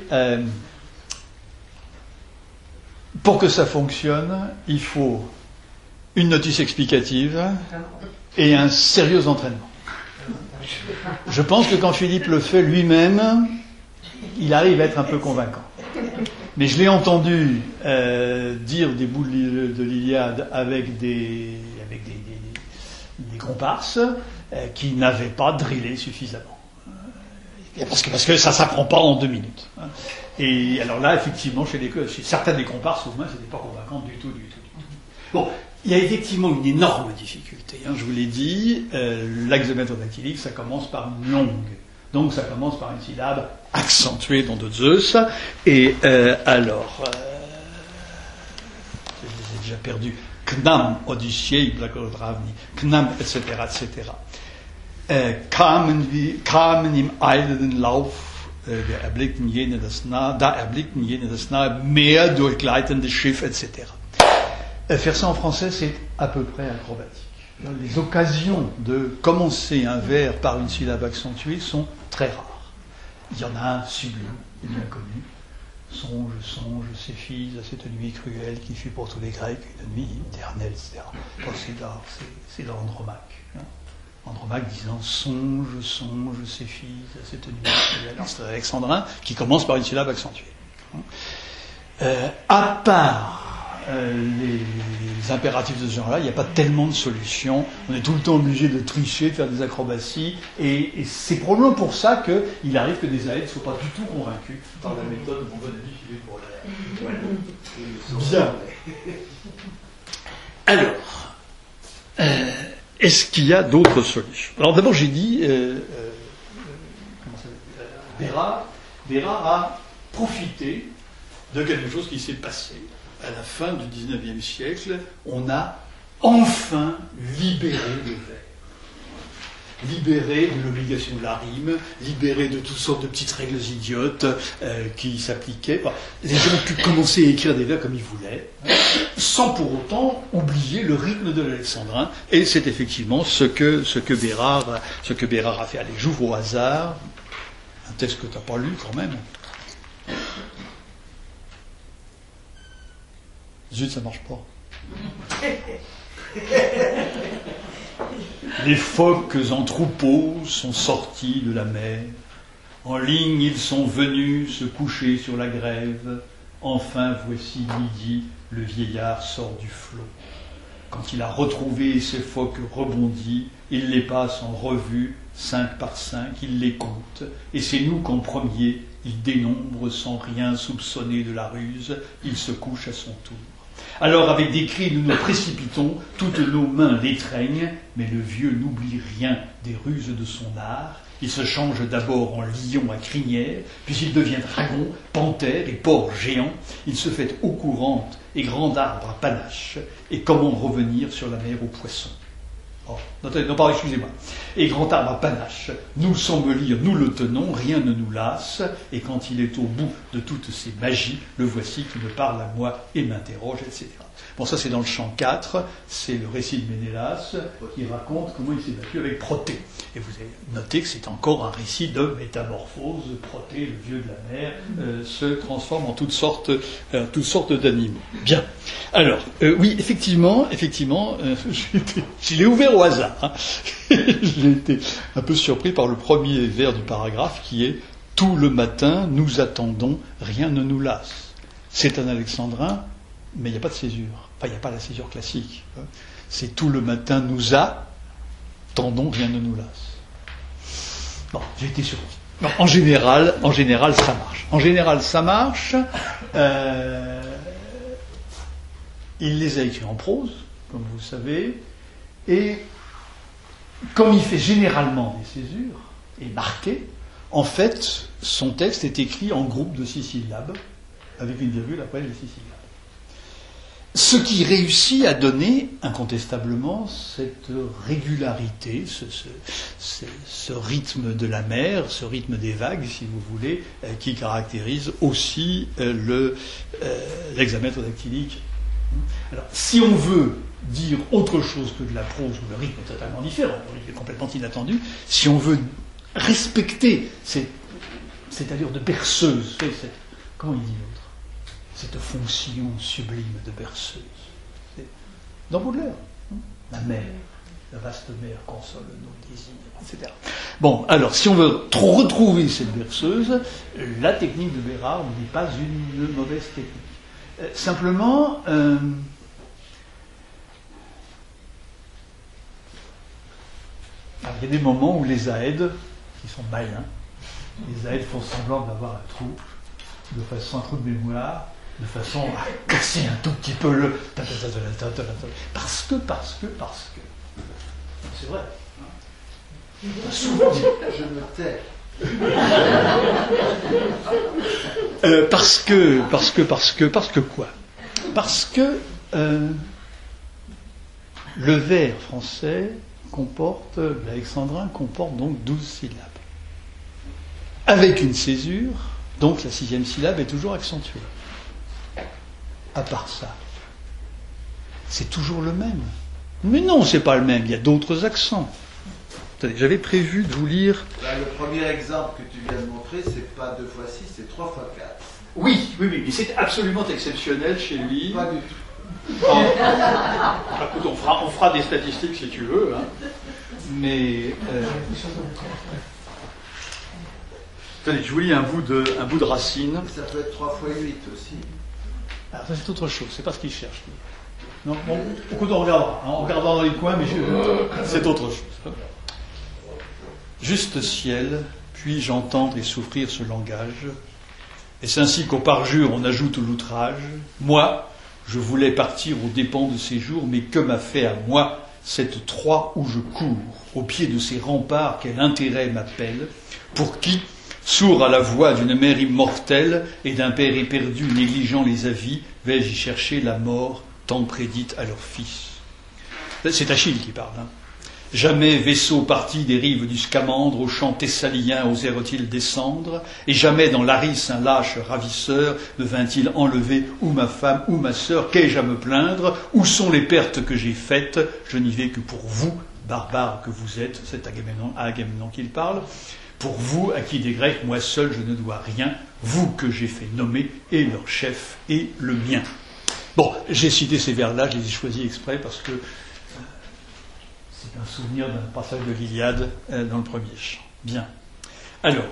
pour que ça fonctionne, il faut une notice explicative et un sérieux entraînement. Je pense que quand Philippe le fait lui-même, il arrive à être un peu convaincant. Mais je l'ai entendu dire des bouts de l'Iliade avec des comparses qui n'avaient pas drillé suffisamment. Parce que ça ne s'apprend pas en 2 minutes. Et alors là, effectivement, chez certaines des comparses, au moins, ce n'était pas convaincant du tout. Bon, il y a effectivement une énorme difficulté. Je vous l'ai dit, l'hexamètre dactylique, ça commence par une longue. Donc ça commence par une syllabe accentuée dans de Zeus. Et alors, je les ai déjà perdus. Knam, Odyssée, Blagodravni, Knam, etc., etc. Kamen im eilenden Lauf, da erblickten jene das nahe Meer durchgleitende Schiff, etc. Faire ça en français, c'est à peu près acrobatique. Les occasions de commencer un vers par une syllabe accentuée sont très rares. Il y en a un sublime, bien connu. Songe, songe, Céphise, à cette nuit cruelle qui fut pour tous les Grecs une nuit éternelle, etc. C'est dans Andromaque. Andromaque disant songe, songe, Céphise, à cette nuit cruelle. Alors c'est alexandrin qui commence par une syllabe accentuée. À part les impératifs de ce genre-là, il n'y a pas tellement de solutions. On est tout le temps obligé de tricher, de faire des acrobaties, et c'est probablement pour ça qu'il arrive que des aèdes ne soient pas du tout convaincus par la méthode de mon bon ami Philippe Brunet. Bien. Alors, est-ce qu'il y a d'autres solutions? Alors d'abord, j'ai dit, Bérard a profité de quelque chose qui s'est passé. À la fin du XIXe siècle, on a enfin libéré le vers. Libéré de l'obligation de la rime, libéré de toutes sortes de petites règles idiotes qui s'appliquaient. Enfin, les gens ont pu commencer à écrire des vers comme ils voulaient, sans pour autant oublier le rythme de l'alexandrin. Et c'est effectivement ce que Bérard a fait. Allez, j'ouvre au hasard un texte que tu n'as pas lu quand même. Zut, ça marche pas. Les phoques en troupeau sont sortis de la mer. En ligne, ils sont venus se coucher sur la grève. Enfin, voici midi, le vieillard sort du flot. Quand il a retrouvé ses phoques rebondis, il les passe en revue, 5 par 5, il les compte. Et c'est nous qu'en premier, il dénombre sans rien soupçonner de la ruse, il se couche à son tour. Alors avec des cris nous nous précipitons, toutes nos mains l'étreignent, mais le vieux n'oublie rien des ruses de son art. Il se change d'abord en lion à crinière, puis il devient dragon, panthère et porc géant. Il se fait eau courante et grand arbre à panache. Et comment revenir sur la mer aux poissons? Oh, non, pardon, excusez-moi. Et grand arbre à panache, nous semble lire, nous le tenons, rien ne nous lasse, et quand il est au bout de toutes ces magies, le voici qui me parle à moi et m'interroge, etc. Bon, ça c'est dans le chant 4, c'est le récit de Ménélas qui raconte comment il s'est battu avec Protée. Et vous avez noté que c'est encore un récit de métamorphose. Protée, le vieux de la mer, se transforme en toutes sortes d'animaux. Bien. Alors, oui, effectivement, je l'ai ouvert au hasard. Hein. J'ai été un peu surpris par le premier vers du paragraphe qui est « Tout le matin, nous attendons, rien ne nous lasse ». C'est un alexandrin, mais il n'y a pas de césure. Enfin, il n'y a pas la césure classique. C'est « Tout le matin, nous attendons, rien ne nous lasse ». Bon, j'ai été surpris. Non, en général, ça marche. En général, ça marche. Il les a écrits en prose, comme vous le savez, et comme il fait généralement des césures, et marqué, en fait, son texte est écrit en groupe de 6 syllabes, avec une virgule après les 6 syllabes. Ce qui réussit à donner, incontestablement, cette régularité, ce rythme de la mer, ce rythme des vagues, si vous voulez, qui caractérise aussi l'hexamètre dactylique. Alors, si on veut dire autre chose que de la prose, où le rythme est totalement différent, le rythme est complètement inattendu, si on veut respecter cette allure de berceuse, comment il dit l'autre, cette fonction sublime de berceuse, c'est dans Baudelaire, la mer, la vaste mer console nos désirs, etc. Bon, alors, si on veut retrouver cette berceuse, la technique de Bérard n'est pas une mauvaise technique. Simplement, il y a des moments où les aèdes, qui sont malins, les aèdes font semblant d'avoir un trou de mémoire, de façon à casser un tout petit peu le... Parce que... C'est vrai. Souvent dit. Je me tais. Parce que quoi? Parce que le vers français l'alexandrin comporte donc 12 syllabes. Avec une césure, donc la 6e syllabe est toujours accentuée. À part ça, c'est toujours le même. Mais non, c'est pas le même, il y a d'autres accents. Attendez, j'avais prévu de vous lire... Là, le premier exemple que tu viens de montrer, c'est pas 2 fois 6, c'est 3 fois 4. Oui, mais c'est absolument exceptionnel chez lui. Pas du tout. Écoute, on fera des statistiques si tu veux. Hein. Mais... Attendez, je vous lis un bout de Racine. Ça peut être 3 fois 8 aussi. Alors ça c'est autre chose, c'est pas ce qu'il cherche. Non, bon, écoute, on regardera. Hein, on regardera dans les coins, mais c'est autre chose. Juste ciel, puis-je entendre et souffrir ce langage? Est-ce ainsi qu'au parjure on ajoute l'outrage? Moi, je voulais partir aux dépens de ces jours, mais que m'a fait à moi cette Troie où je cours, au pied de ces remparts quel intérêt m'appelle, pour qui, sourd à la voix d'une mère immortelle et d'un père éperdu négligeant les avis, vais-je y chercher la mort tant prédite à leur fils? C'est Achille qui parle, hein. Jamais vaisseau parti des rives du Scamandre, au champ thessalien osèrent-ils descendre, et jamais dans Larisse un lâche ravisseur ne vint-il enlever ou ma femme ou ma sœur, qu'ai-je à me plaindre? Où sont les pertes que j'ai faites? Je n'y vais que pour vous, barbares que vous êtes, c'est à Agamemnon qu'il parle, pour vous, à qui des Grecs, moi seul je ne dois rien, vous que j'ai fait nommer, et leur chef est le mien. Bon, j'ai cité ces vers-là, je les ai choisis exprès parce que c'est un souvenir d'un passage de l'Iliade dans le premier chant. Bien. Alors,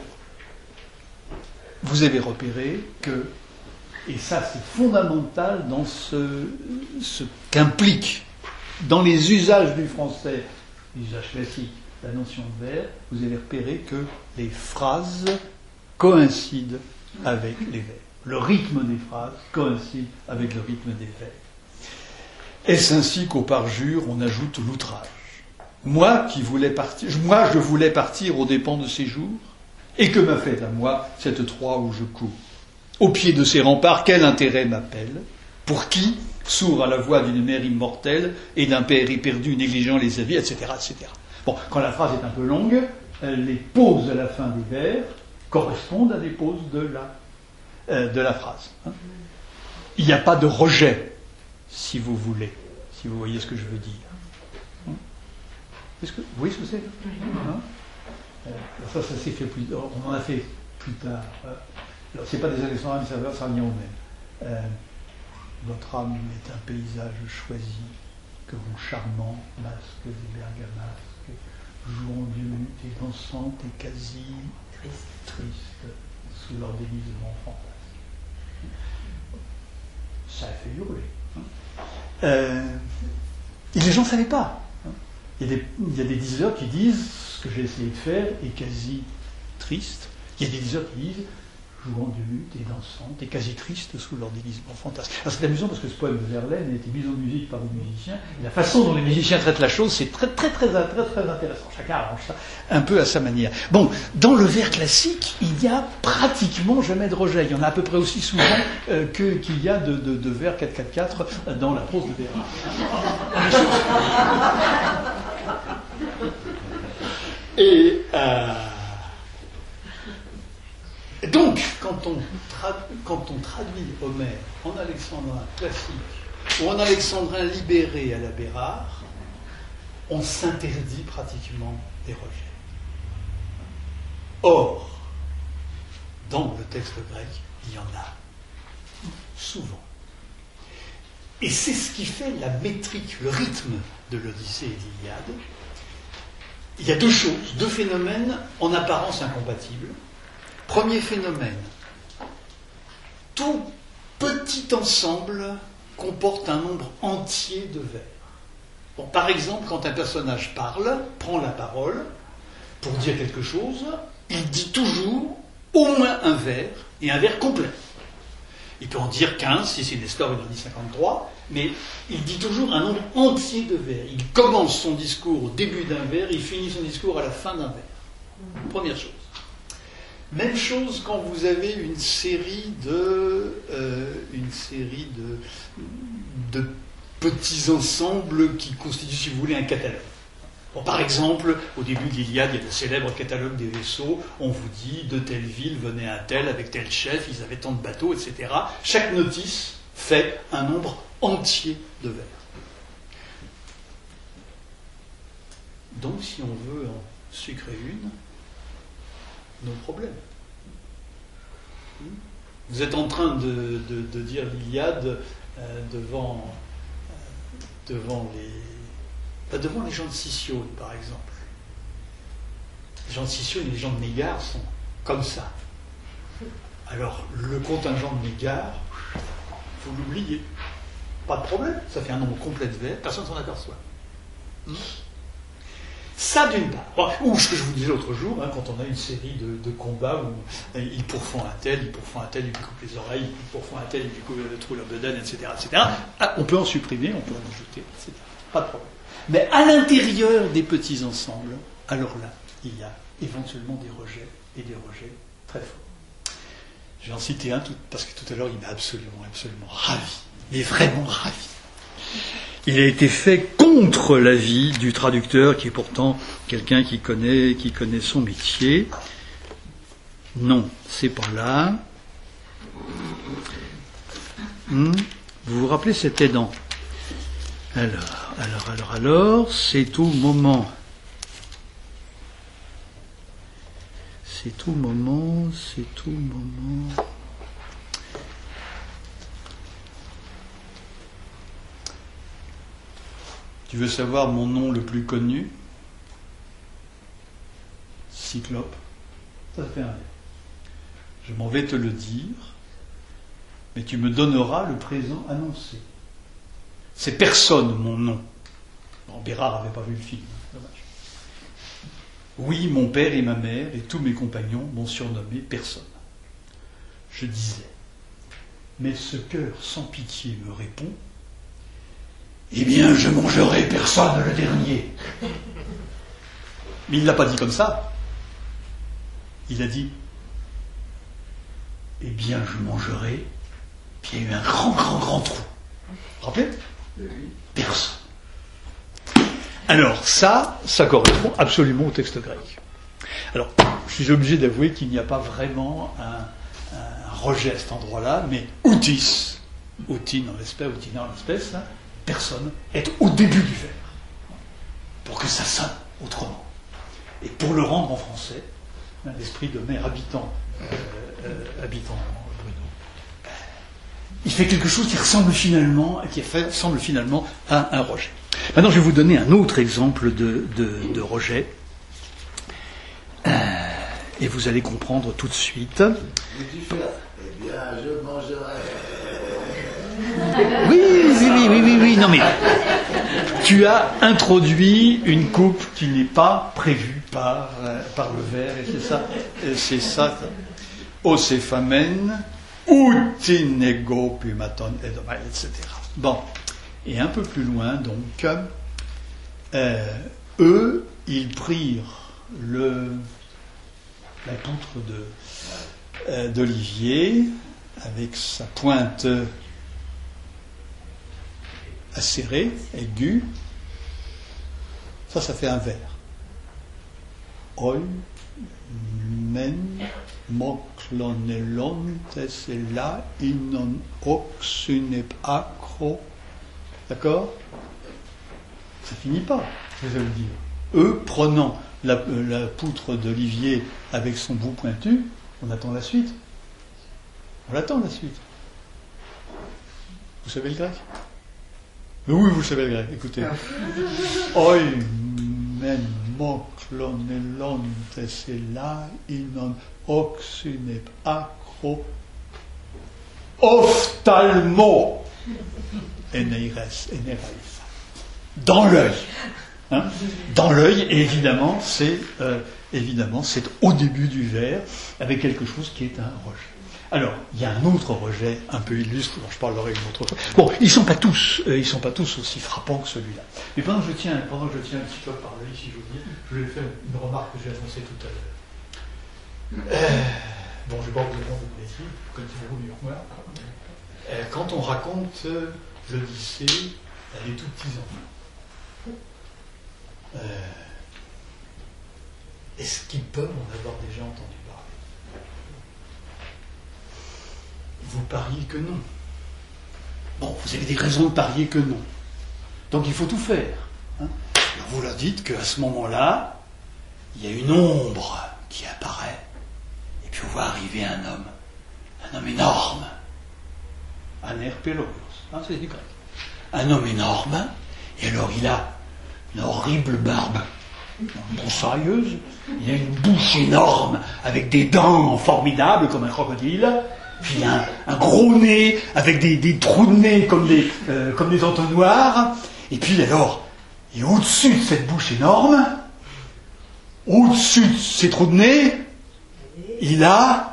vous avez repéré que, et ça c'est fondamental dans ce qu'implique, dans les usages du français, l'usage classique, la notion de vers, vous avez repéré que les phrases coïncident avec les vers. Le rythme des phrases coïncide avec le rythme des vers. Est-ce ainsi qu'au parjure on ajoute l'outrage? Moi je voulais partir aux dépens de ces jours, et que m'a fait à moi cette Troie où je cours? Au pied de ces remparts, quel intérêt m'appelle? Pour qui, sourd à la voix d'une mère immortelle et d'un père éperdu négligeant les avis, etc., etc. Bon, quand la phrase est un peu longue, les pauses à la fin des vers correspondent à des pauses de la phrase. Il n'y a pas de rejet, si vous voulez, si vous voyez ce que je veux dire. Vous voyez ce que c'est? Ça s'est fait plus tard. On en a fait plus tard. Alors, c'est pas des Alexandrins, mais ça revient au même. Votre âme est un paysage choisi, que vos charmants masques et bergamasques, jouant du lutte et dansant et quasi triste sous leur déguisement fantasque. Ça a fait hurler. Et les gens ne savaient pas. Il y a des diseurs qui disent ce que j'ai essayé de faire est quasi triste. Il y a des diseurs qui disent jouant du luth et dansant et quasi triste sous leur déguisement fantasque. Alors c'est amusant parce que ce poème de Verlaine a été mis en musique par des musiciens. Et la façon dont les musiciens traitent la chose, c'est très intéressant. Chacun arrange ça un peu à sa manière. Bon, dans le vers classique, il n'y a pratiquement jamais de rejet. Il y en a à peu près aussi souvent qu'il y a de vers 4-4-4 dans la prose de Bérard. Et donc, quand on traduit Homère en alexandrin classique ou en alexandrin libéré à la Bérard, on s'interdit pratiquement des rejets. Or, dans le texte grec, il y en a souvent. Et c'est ce qui fait la métrique, le rythme de l'Odyssée et de l'Iliade. Il y a deux choses, deux phénomènes en apparence incompatibles. Premier phénomène, tout petit ensemble comporte un nombre entier de vers. Bon, par exemple, quand un personnage parle, prend la parole pour dire quelque chose, il dit toujours au moins un vers, et un vers complet. Il peut en dire 15, si c'est Nestor, il en dit 53, mais il dit toujours un nombre entier de vers. Il commence son discours au début d'un vers, il finit son discours à la fin d'un vers. Première chose. Même chose quand vous avez une série de petits ensembles qui constituent, si vous voulez, un catalogue. Bon, par exemple, au début de l'Iliade, il y a le célèbre catalogue des vaisseaux. On vous dit de telle ville venait un tel avec tel chef, ils avaient tant de bateaux, etc. Chaque notice fait un nombre entier de vers. Donc, si on veut en sucrer une, nos problèmes. Vous êtes en train de dire l'Iliade devant les gens de Sicyone, par exemple. Les gens de Sicyone et les gens de Mégare sont comme ça. Alors, le contingent de Mégare, il faut l'oublier. Pas de problème, ça fait un nombre complet de vers, personne ne s'en aperçoit. Ça d'une part. Ou ce que je vous disais l'autre jour, quand on a une série de combats où ils pourfont un tel, ils lui coupent les oreilles, ils pourfont un tel, ils lui coupent le trou, la bedaine, etc. On peut en supprimer, on peut en ajouter, etc. Pas de problème. Mais à l'intérieur des petits ensembles, alors là, il y a éventuellement des rejets, et des rejets très forts. Je vais en citer un, parce que tout à l'heure, il m'a absolument ravi. Mais vraiment ravi. Il a été fait contre l'avis du traducteur, qui est pourtant quelqu'un qui connaît son métier. Non, c'est pas là. Vous vous rappelez cet aidant? Alors, c'est tout moment. Tu veux savoir mon nom le plus connu? Cyclope. Ça fait un rire. Je m'en vais te le dire, mais tu me donneras le présent annoncé. C'est personne, mon nom. Bon, Bérard n'avait pas vu le film, dommage. Oui, mon père et ma mère et tous mes compagnons m'ont surnommé personne. Je disais, mais ce cœur sans pitié me répond, eh bien, je mangerai personne le dernier. Mais il ne l'a pas dit comme ça. Il a dit, eh bien, je mangerai. Puis il y a eu un grand trou. Vous vous rappelez ? Personne. Alors, ça correspond absolument au texte grec. Alors, je suis obligé d'avouer qu'il n'y a pas vraiment un rejet à cet endroit-là, mais outis en l'espèce, hein, personne, est au début du verbe, pour que ça sonne autrement. Et pour le rendre en français, l'esprit de mère habitant Bruno, il fait quelque chose qui ressemble finalement à un rejet. Maintenant, je vais vous donner un autre exemple de rejet. Et vous allez comprendre tout de suite. Eh bien, je mangerai. Oui. Non mais, tu as introduit une coupe qui n'est pas prévue par le verre, et c'est ça. Osefamen, utinego pumaton edomai, etc. Bon, et un peu plus loin, donc, eux, ils prirent la poutre d'olivier avec sa pointe acérée, aiguë. Ça fait un verre. Oi, men, moklonelon, tesela, inon, oxunep, acro. D'accord ? Ça finit pas, je vais le dire. Eux, prenant la poutre d'olivier avec son bout pointu, on attend la suite. On l'attend la suite. Vous savez le grec ? Mais oui, vous savez le grec, écoutez. Oi men moklonelon tesela inon oxunep acro ophthalmo eneires. Dans l'œil. Hein, dans l'œil, et évidemment, c'est au début du vers, avec quelque chose qui est un rejet. Alors, il y a un autre rejet un peu illustre, dont je parlerai une autre fois. Bon, ils sont pas tous aussi frappants que celui-là. Mais pendant que je tiens un petit peu par l'œil, si je veux dire, je vais faire une remarque que j'ai annoncée tout à l'heure. Bon, je ne vais pas vous demander de l'écrire, vous connaissez mieux que moi. Quand on raconte l'Odyssée à des tout petits enfants, est-ce qu'ils peuvent en avoir déjà entendu parler ? Vous pariez que non. Bon, vous avez des raisons de parier que non. Donc il faut tout faire. Hein. Alors vous leur dites qu'à ce moment-là, il y a une ombre qui apparaît. Et puis on voit arriver un homme énorme. Aner Peloros, hein, c'est du grec. Un homme énorme, et alors il a une horrible barbe, broussailleuse, il a une bouche énorme, avec des dents formidables comme un crocodile, puis il a un gros nez, avec des trous de nez comme des entonnoirs, et puis alors, et au-dessus de cette bouche énorme, au-dessus de ces trous de nez, il a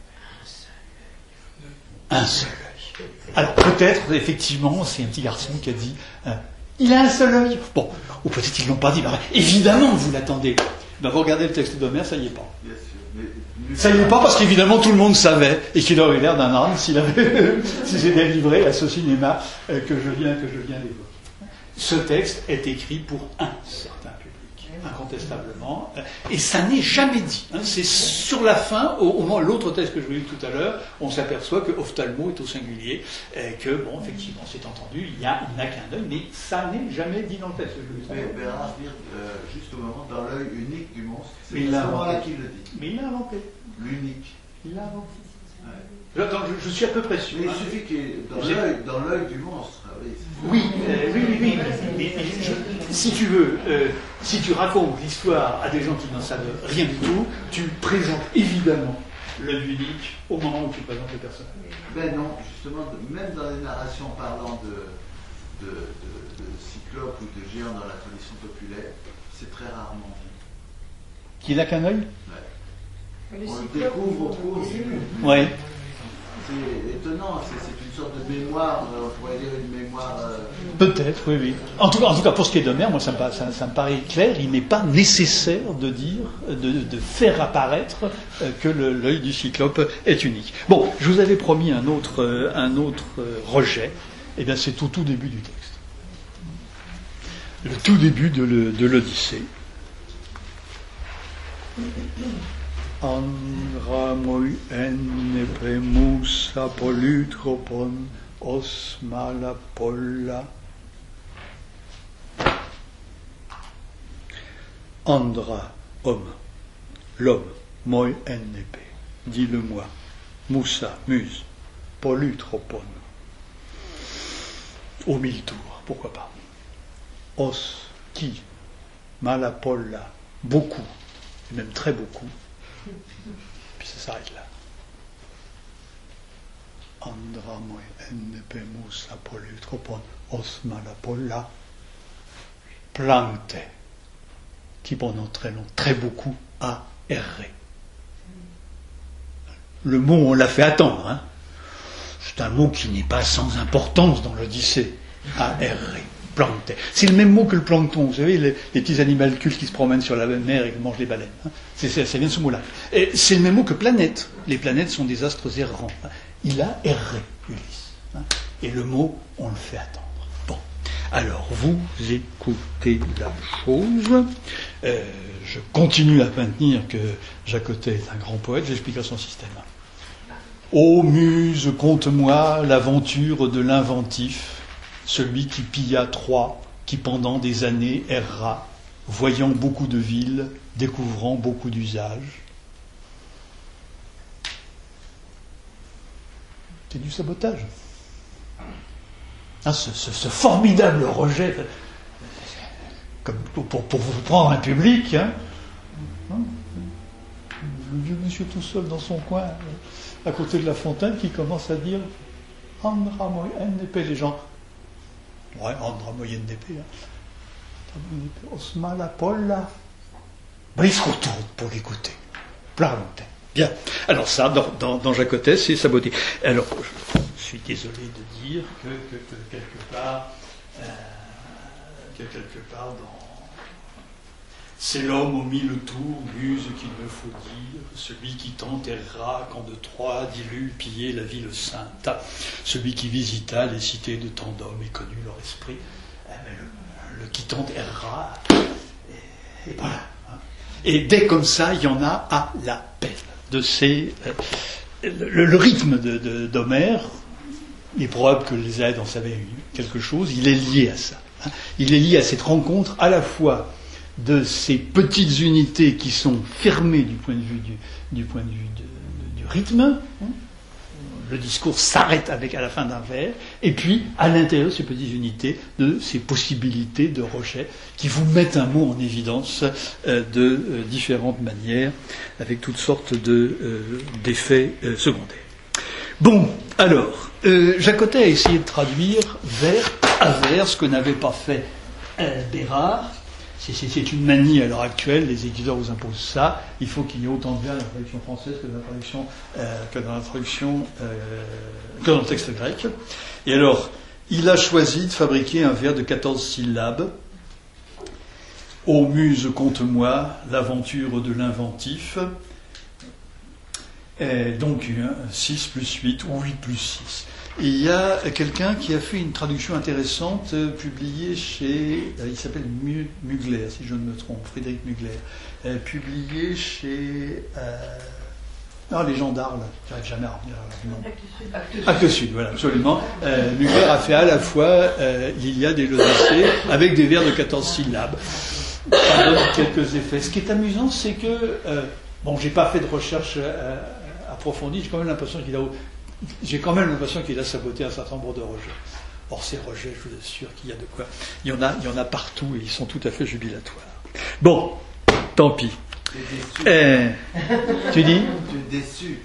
un seul œil. Alors peut-être, effectivement, c'est un petit garçon qui a dit il a un seul œil. Bon, ou peut-être qu'ils ne l'ont pas dit. Ben, évidemment, vous l'attendez. Ben, vous regardez le texte d'Homère, ça y est pas. Ça y est pas parce qu'évidemment tout le monde savait et qu'il aurait l'air d'un âne s'il s'était livré à ce cinéma que je viens d'évoquer. Ce texte est écrit pour un certain public, incontestablement, et ça n'est jamais dit. Hein. C'est sur la fin, au moins l'autre texte que je vous ai dit tout à l'heure, on s'aperçoit que ophtalmo est au singulier, que bon, effectivement, c'est entendu, il n'a qu'un œil, mais ça n'est jamais dit dans le texte. Mais Bernard dire juste au moment dans l'œil unique du monstre, c'est à ce moment-là qu'il le dit. Mais il l'a inventé. L'unique. Il l'a inventé. Ouais. Attends, je suis à peu près sûr. Mais il suffit qu'il y ait dans l'œil du monstre. Oui, mais si tu veux, si tu racontes l'histoire à des gens qui n'en savent rien du tout, tu présentes évidemment l'œil unique au moment où tu présentes le personnage. Ben non, justement, même dans les narrations parlant de cyclopes ou de géants dans la tradition populaire, c'est très rarement dit. Qu'il n'a qu'un œil ? Ouais. On le découvre au cours du... Ouais. c'est étonnant, c'est une sorte de mémoire, on pourrait dire une mémoire... Peut-être, oui, oui. En tout cas, pour ce qui est d'Homère, moi, ça me paraît clair, il n'est pas nécessaire de dire, de faire apparaître que l'œil du cyclope est unique. Bon, je vous avais promis un autre rejet, et bien c'est au tout début du texte. Le tout début de l'Odyssée. Andramoi en epremus apolutropon os malapolla. Andra, homme, l'homme, moi en épée, dis-le-moi, Moussa, muse, polutropon. Au mille tours, pourquoi pas. Os, qui, malapolla, beaucoup, et même très beaucoup. Puis ça s'arrête là. Andra moi en epemus apolutropon os malapolla plante, qui pendant très beaucoup a erré. Le mot, on l'a fait attendre. Hein. C'est un mot qui n'est pas sans importance dans l'Odyssée. A erré. Plante. C'est le même mot que le plancton. Vous savez, les petits animalcules qui se promènent sur la mer et qui mangent les baleines. Hein. Ça vient de ce mot-là. Et c'est le même mot que planète. Les planètes sont des astres errants. Hein. Il a erré, Ulysse. Hein. Et le mot, on le fait attendre. Bon. Alors, vous écoutez la chose. Je continue à maintenir que Jacotet est un grand poète. J'expliquerai son système. Ô muse, conte-moi l'aventure de l'inventif, celui qui pilla Troie, qui pendant des années erra, voyant beaucoup de villes, découvrant beaucoup d'usages. C'est du sabotage. Hein, ce formidable rejet, comme pour vous prendre un public, hein, le vieux monsieur tout seul dans son coin, à côté de la fontaine, qui commence à dire Andra moyenne épée, les gens. Ouais, Andra moyenne d'épée. Osma la polla. Il se retourne pour l'écouter. Plante. Bien. Alors ça, dans Jacotet, c'est saboté. Alors, je suis désolé de dire que quelque part dans c'est l'homme aux mille tours, muse qu'il me faut dire, celui qui tente erra quand de Troie d'Ilu pillait la ville sainte, celui qui visita les cités de tant d'hommes et connut leur esprit, le qui tente erra, et voilà. Et dès comme ça, il y en a à la peine. De ces, le rythme d'Homère, il est probable que les Aèdes en savaient quelque chose, il est lié à ça. Hein. Il est lié à cette rencontre à la fois de ces petites unités qui sont fermées du point de vue du rythme. Hein. Le discours s'arrête à la fin d'un vers, et puis à l'intérieur de ces petites unités, de ces possibilités de rejet qui vous mettent un mot en évidence de différentes manières, avec toutes sortes d'effets secondaires. Bon, alors, Jacotet a essayé de traduire vers à vers ce que n'avait pas fait Bérard. C'est une manie à l'heure actuelle, les éditeurs vous imposent ça, il faut qu'il y ait autant de vers dans la traduction française que dans le texte grec. Et alors, il a choisi de fabriquer un vers de 14 syllabes. Ô muse, conte-moi l'aventure de l'inventif. Donc 6 plus 8 ou 8 plus 6. Et il y a quelqu'un qui a fait une traduction intéressante, publiée chez... il s'appelle Mugler, si je ne me trompe, Frédéric Mugler. Publiée chez... les gens d'Arles, j'arrive jamais à revenir à leur nom. Actes Sud, voilà, absolument. Mugler a fait à la fois l'Iliade et l'Odyssée, avec des vers de 14 syllabes. Ça donne quelques effets. Ce qui est amusant, c'est que... j'ai pas fait de recherche approfondie, j'ai quand même l'impression qu'il a saboté un certain nombre de rejets. Or, ces rejets, je vous assure qu'il y a de quoi. Il y en a partout et ils sont tout à fait jubilatoires. Bon, tant pis. Tu es déçu. Tu dis ? Tu es déçu.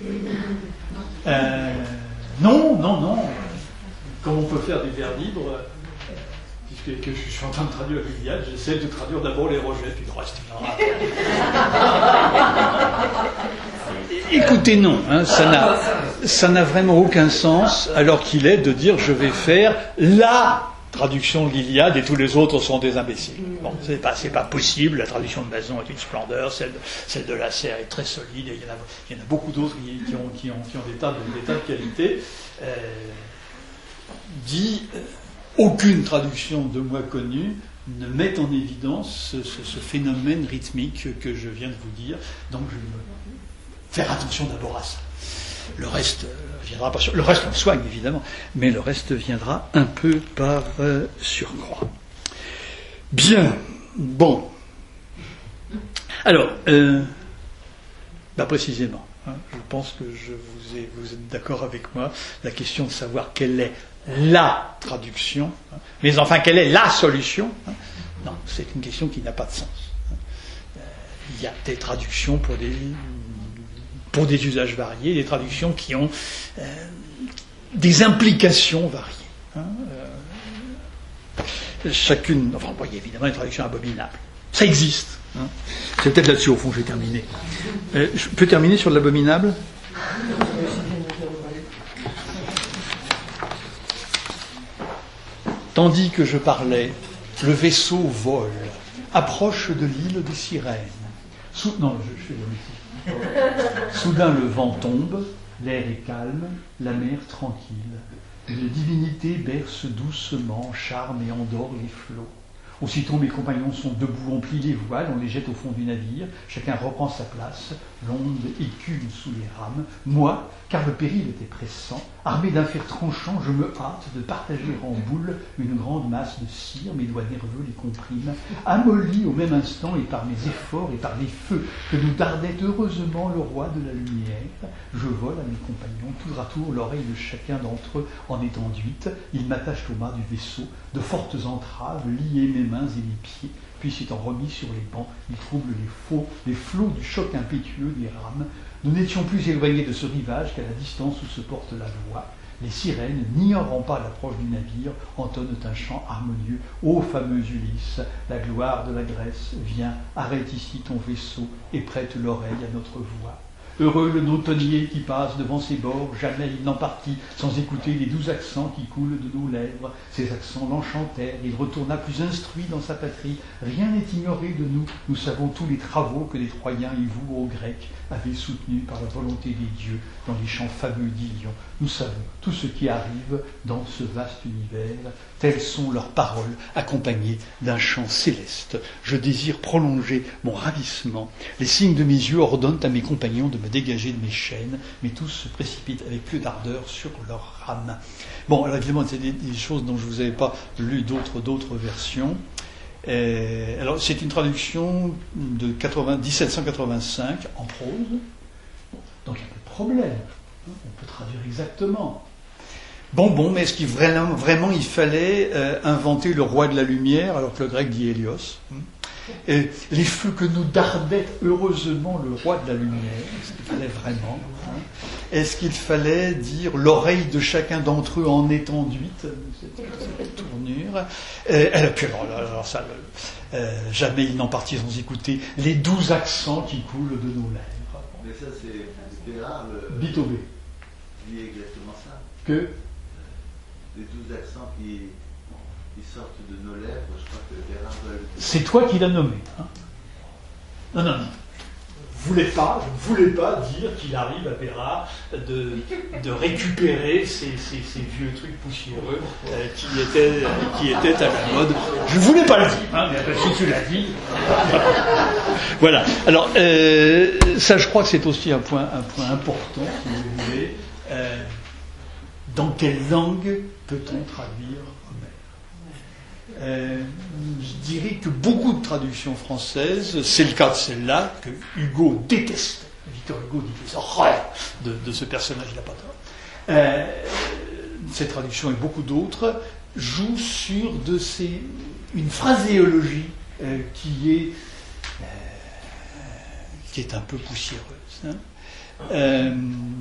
Non. Comme on peut faire des vers libres, puisque je suis en train de traduire l'Iliade, j'essaie de traduire d'abord les rejets, puis le reste, il y en aura. Écoutez, non, hein, ça n'a vraiment aucun sens, alors qu'il est de dire je vais faire la traduction de l'Iliade et tous les autres sont des imbéciles. Bon, c'est pas possible. La traduction de Mason est une splendeur, celle de Lasserre est très solide, et il y en a beaucoup d'autres qui ont des tas de qualités. Aucune traduction de moi connue ne met en évidence ce phénomène rythmique que je viens de vous dire. Donc je vais faire attention d'abord à ça. Le reste viendra par le reste on soigne évidemment, mais le reste viendra un peu par surcroît. Bien, bon. Alors, précisément, hein, je pense que vous êtes d'accord avec moi, la question de savoir quelle est la traduction, hein, mais enfin quelle est la solution, hein, non, c'est une question qui n'a pas de sens. Il y a des traductions pour des usages variés, des traductions qui ont des implications variées. Hein, chacune, enfin, il y a évidemment une traduction abominable. Ça existe. Hein. C'est peut-être là-dessus, au fond, j'ai terminé. Je peux terminer sur l'abominable ? Tandis que je parlais, le vaisseau vole, approche de l'île des sirènes. Non, je fais le métier. Soudain le vent tombe, l'air est calme, la mer tranquille. Une divinité berce doucement, charme et endort les flots. Aussitôt mes compagnons sont debout, on plie les voiles, on les jette au fond du navire, chacun reprend sa place, l'onde écume sous les rames. Moi, car le péril était pressant, armé d'un fer tranchant, je me hâte de partager en boule une grande masse de cire, mes doigts nerveux les compriment, amollis au même instant et par mes efforts et par les feux que nous dardait heureusement le roi de la lumière. Je vole à mes compagnons, tour à tour l'oreille de chacun d'entre eux en est enduite, ils m'attachent au mât du vaisseau, de fortes entraves, liées mes mains et mes pieds, puis s'étant remis sur les bancs, ils troublent les flots du choc impétueux des rames. Nous n'étions plus éloignés de ce rivage qu'à la distance où se porte la voie. Les sirènes, n'ignorant pas l'approche du navire, entonnent un chant harmonieux. Ô fameuse Ulysse, la gloire de la Grèce, viens, arrête ici ton vaisseau et prête l'oreille à notre voix. Heureux le nautonnier qui passe devant ses bords, jamais il n'en partit sans écouter les 12 accents qui coulent de nos lèvres. Ces accents l'enchantèrent, il retourna plus instruit dans sa patrie. Rien n'est ignoré de nous, nous savons tous les travaux que les Troyens et vous, aux Grecs, avez soutenus par la volonté des dieux dans les chants fameux d'Ilion. Nous savons tout ce qui arrive dans ce vaste univers. Telles sont leurs paroles, accompagnées d'un chant céleste. Je désire prolonger mon ravissement. Les signes de mes yeux ordonnent à mes compagnons de me dégager de mes chaînes, mais tous se précipitent avec plus d'ardeur sur leurs rames. Bon, alors évidemment, c'est des choses dont je ne vous avais pas lu d'autres versions. Alors, c'est une traduction de 1785 en prose. Donc, il n'y a pas de problème. On peut traduire exactement. Bon, mais est-ce qu'il vraiment il fallait inventer le roi de la lumière, alors que le grec dit Hélios, les feux que nous dardait heureusement le roi de la lumière, est-ce qu'il fallait vraiment, est-ce qu'il fallait dire l'oreille de chacun d'entre eux en est enduite, cette tournure, alors ça, jamais il n'en partit sans écouter les 12 accents qui coulent de nos lèvres. Mais ça c'est Bérard, Bitobé. Il dit exactement ça. Que les 12 accents qui sortent de nos lèvres, je crois que Bérard doit le... C'est toi qui l'as nommé. Hein. Non. Je ne voulais pas dire qu'il arrive à Bérard de récupérer ces vieux trucs poussiéreux qui étaient à la mode. Je ne voulais pas le dire, hein, mais après, si tu l'as dit. Voilà. Alors, ça, je crois que c'est aussi un point important, si vous voulez. Dans quelle langue peut-on traduire Homère ? Je dirais que beaucoup de traductions françaises, c'est le cas de celle-là, que Hugo déteste. Victor Hugo dit des horreurs de ce personnage, il n'a pas tort. Cette traduction et beaucoup d'autres jouent sur une phraséologie qui est un peu poussiéreuse. Hein.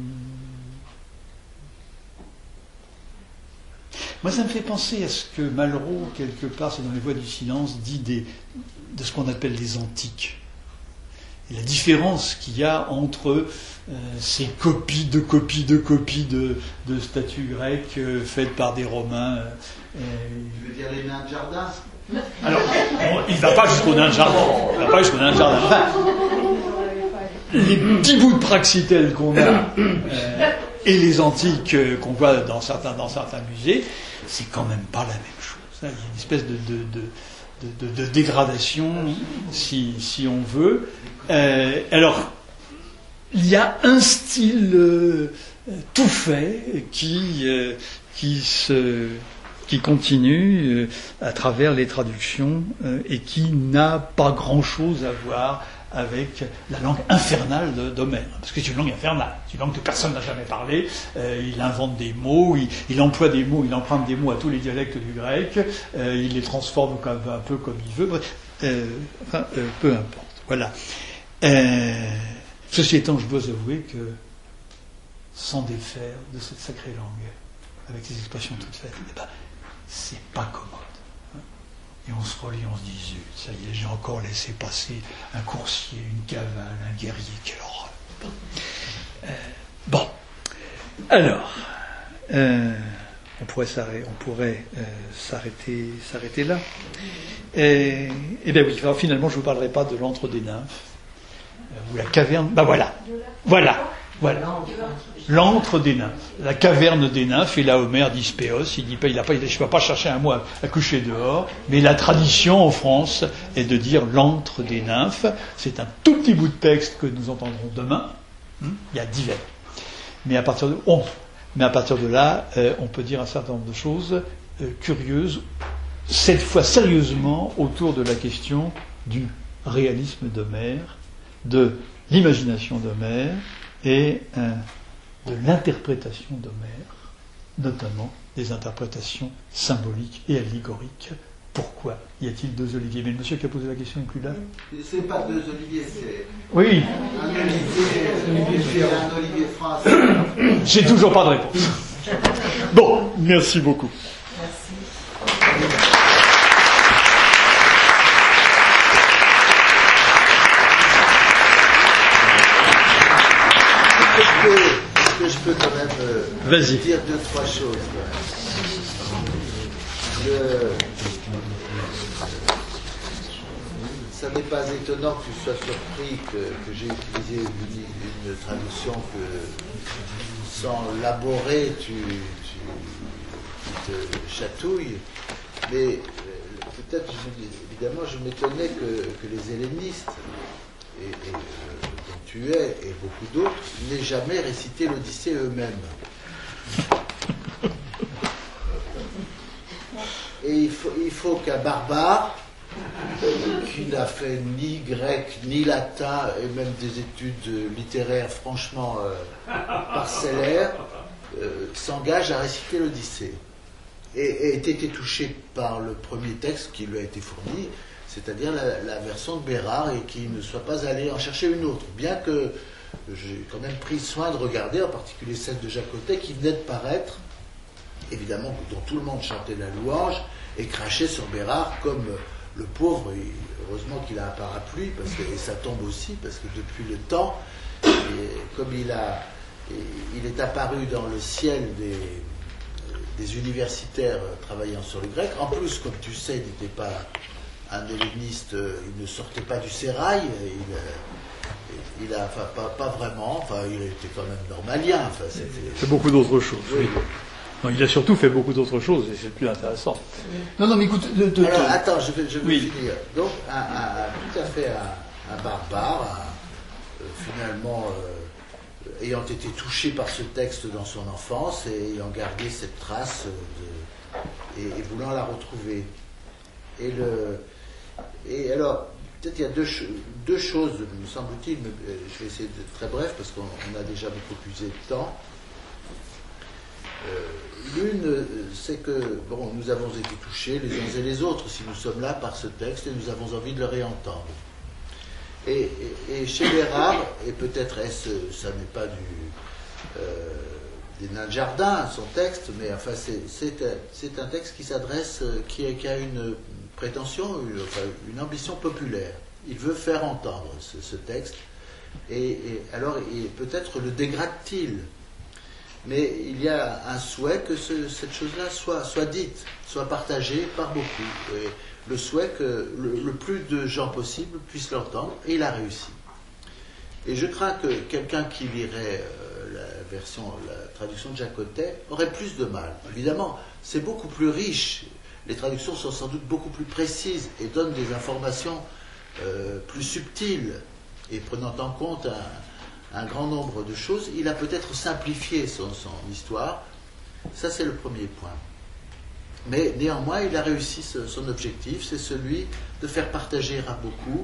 Moi, ça me fait penser à ce que Malraux, quelque part, c'est dans Les Voix du silence, dit de ce qu'on appelle les antiques. la différence qu'il y a entre ces copies de statues grecques faites par des Romains. Tu veux dire les nains de jardin? Alors, il ne va pas jusqu'au nain de jardin. Enfin, les petits bouts de Praxitèle qu'on a et les antiques qu'on voit dans certains musées, c'est quand même pas la même chose. Il y a une espèce de dégradation, si on veut. Alors, il y a un style tout fait qui continue à travers les traductions et qui n'a pas grand-chose à voir avec la langue infernale d'Homère. Parce que c'est une langue infernale, c'est une langue que personne n'a jamais parlé. Il invente des mots, il emploie des mots, il emprunte des mots à tous les dialectes du grec, il les transforme un peu comme il veut. Peu importe. Voilà. Ceci étant, je dois avouer que s'en défaire de cette sacrée langue, avec ces expressions toutes faites, c'est pas commode. Et on se relit, on se dit, zut, ça y est, j'ai encore laissé passer un coursier, une cavale, un guerrier, quelle horreur. Bon. Alors, on pourrait s'arrêter là. Et bien oui, alors, finalement, je ne vous parlerai pas de l'antre des nymphes, ou la caverne, voilà. L'antre des nymphes, la caverne des nymphes, et là Homère dit spéos, il dit pas, je ne vais pas chercher un mot à coucher dehors, mais la tradition en France est de dire l'antre des nymphes. C'est un tout petit bout de texte que nous entendrons demain. Il y a divers. Mais à partir de là, on peut dire un certain nombre de choses curieuses, cette fois sérieusement autour de la question du réalisme d'Homère, de l'imagination d'Homère et de l'interprétation d'Homère, notamment des interprétations symboliques et allégoriques. Pourquoi y a-t-il deux oliviers? Mais le monsieur qui a posé la question n'est plus là. C'est pas deux oliviers, c'est oui. un olivier français. J'ai toujours pas de réponse. Bon, merci beaucoup. Est-ce que je peux quand même dire deux, trois choses? Ça n'est pas étonnant que tu sois surpris que j'ai utilisé une traduction que, sans l'aborer, tu te chatouilles. Mais peut-être, évidemment, je m'étonnais que les hellénistes, et dont tu es, et beaucoup d'autres, n'aient jamais récité l'Odyssée eux-mêmes. Et il faut qu'un barbare, qui n'a fait ni grec, ni latin, et même des études littéraires franchement parcellaires, s'engage à réciter l'Odyssée. Et ait été touché par le premier texte qui lui a été fourni, c'est-à-dire la version de Bérard, et qui ne soit pas allé en chercher une autre, bien que j'ai quand même pris soin de regarder, en particulier celle de Jacotet, qui venait de paraître, évidemment, dont tout le monde chantait la louange, et crachait sur Bérard comme le pauvre, heureusement qu'il a un parapluie, et ça tombe aussi, parce que depuis le temps, comme il est apparu dans le ciel des universitaires travaillant sur le grec, en plus, comme tu sais, il n'était pas un helléniste, il ne sortait pas du sérail, il a, pas vraiment, il était quand même normalien. C'est beaucoup d'autres choses. Oui. Non, il a surtout fait beaucoup d'autres choses, et c'est le plus intéressant. Non, mais écoute... Alors, attends, je vais finir. Donc, tout à fait un barbare, finalement, ayant été touché par ce texte dans son enfance, et ayant gardé cette trace, et voulant la retrouver. Et alors, peut-être il y a deux choses, me semble-t-il, mais je vais essayer d'être très bref, parce qu'on a déjà beaucoup usé de temps. L'une, c'est que nous avons été touchés les uns et les autres, si nous sommes là, par ce texte, et nous avons envie de le réentendre. Et chez Bérard, et peut-être ça n'est pas des nains de jardin, son texte, mais enfin c'est un texte qui s'adresse, qui a une prétention, une ambition populaire. Il veut faire entendre ce texte. Et alors, peut-être le dégrade-t-il. Mais il y a un souhait que cette chose-là soit dite, soit partagée par beaucoup. Et le souhait que le plus de gens possible puissent l'entendre, et il a réussi. Et je crains que quelqu'un qui lirait la traduction de Jacotet aurait plus de mal. Évidemment, c'est beaucoup plus riche. Les traductions sont sans doute beaucoup plus précises et donnent des informations plus subtiles. Et prenant en compte un grand nombre de choses, il a peut-être simplifié son histoire. Ça, c'est le premier point. Mais néanmoins, il a réussi son objectif, c'est celui de faire partager à beaucoup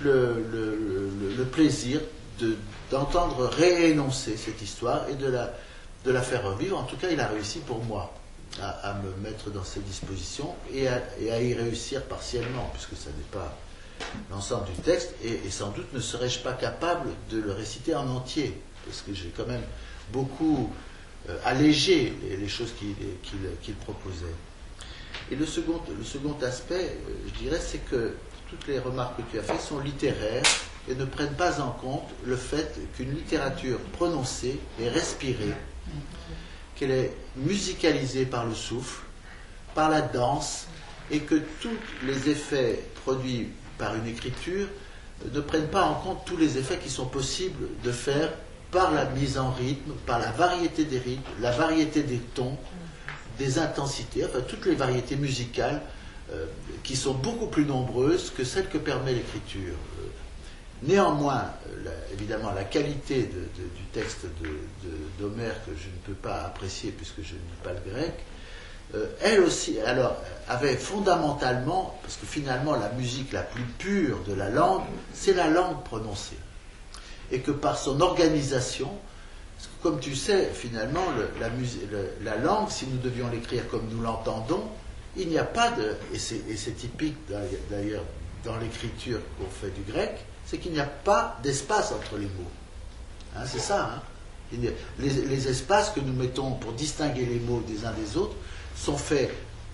le plaisir d'entendre réénoncer cette histoire et de la faire revivre. En tout cas, il a réussi pour moi à me mettre dans ces dispositions et à y réussir partiellement, puisque ça n'est pas l'ensemble du texte, et sans doute ne serais-je pas capable de le réciter en entier, parce que j'ai quand même beaucoup allégé les choses qu'il proposait. Et le second aspect, je dirais, c'est que toutes les remarques que tu as faites sont littéraires et ne prennent pas en compte le fait qu'une littérature prononcée est respirée, qu'elle est musicalisée par le souffle, par la danse, et que tous les effets produits par une écriture ne prennent pas en compte tous les effets qui sont possibles de faire par la mise en rythme, par la variété des rythmes, la variété des tons, des intensités, enfin toutes les variétés musicales qui sont beaucoup plus nombreuses que celles que permet l'écriture. Néanmoins, évidemment, la qualité du texte d'Homère, que je ne peux pas apprécier puisque je ne lis pas le grec, elle aussi, alors, avait fondamentalement, parce que finalement la musique la plus pure de la langue, c'est la langue prononcée. Et que par son organisation, parce que comme tu sais, finalement, la langue, si nous devions l'écrire comme nous l'entendons, il n'y a pas de... Et c'est typique d'ailleurs dans l'écriture qu'on fait du grec, c'est qu'il n'y a pas d'espace entre les mots. Hein, c'est ça. Hein. Les espaces que nous mettons pour distinguer les mots des uns des autres sont faits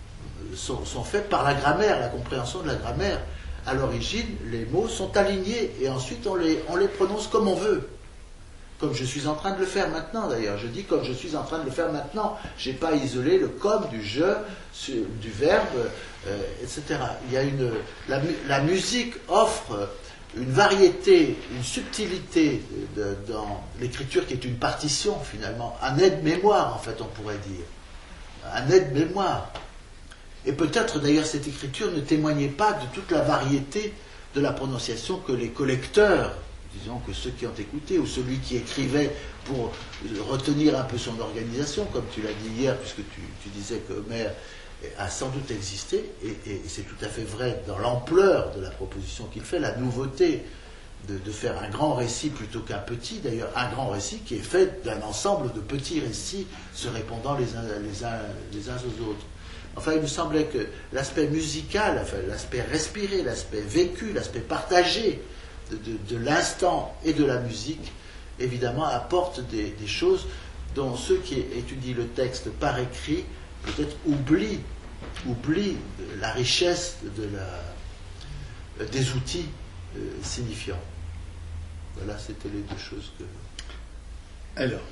par la grammaire, la compréhension de la grammaire. À l'origine, les mots sont alignés et ensuite on les prononce comme on veut. Comme je suis en train de le faire maintenant d'ailleurs. Je dis comme je suis en train de le faire maintenant. Je n'ai pas isolé le comme du je, du verbe, etc. Il y a la musique offre une variété, une subtilité dans l'écriture qui est une partition finalement, un aide-mémoire en fait on pourrait dire. Un aide-mémoire. Et peut-être d'ailleurs cette écriture ne témoignait pas de toute la variété de la prononciation que les collecteurs, disons que ceux qui ont écouté, ou celui qui écrivait pour retenir un peu son organisation, comme tu l'as dit hier, puisque tu disais que Homère a sans doute existé, et c'est tout à fait vrai dans l'ampleur de la proposition qu'il fait, la nouveauté de faire un grand récit plutôt qu'un petit, d'ailleurs un grand récit qui est fait d'un ensemble de petits récits se répondant les uns aux autres. Enfin, il me semblait que l'aspect musical, enfin, l'aspect respiré, l'aspect vécu, l'aspect partagé de l'instant et de la musique, évidemment, apporte des choses dont ceux qui étudient le texte par écrit peut-être oublient la richesse des outils signifiants. Voilà, c'était les deux choses que... Alors,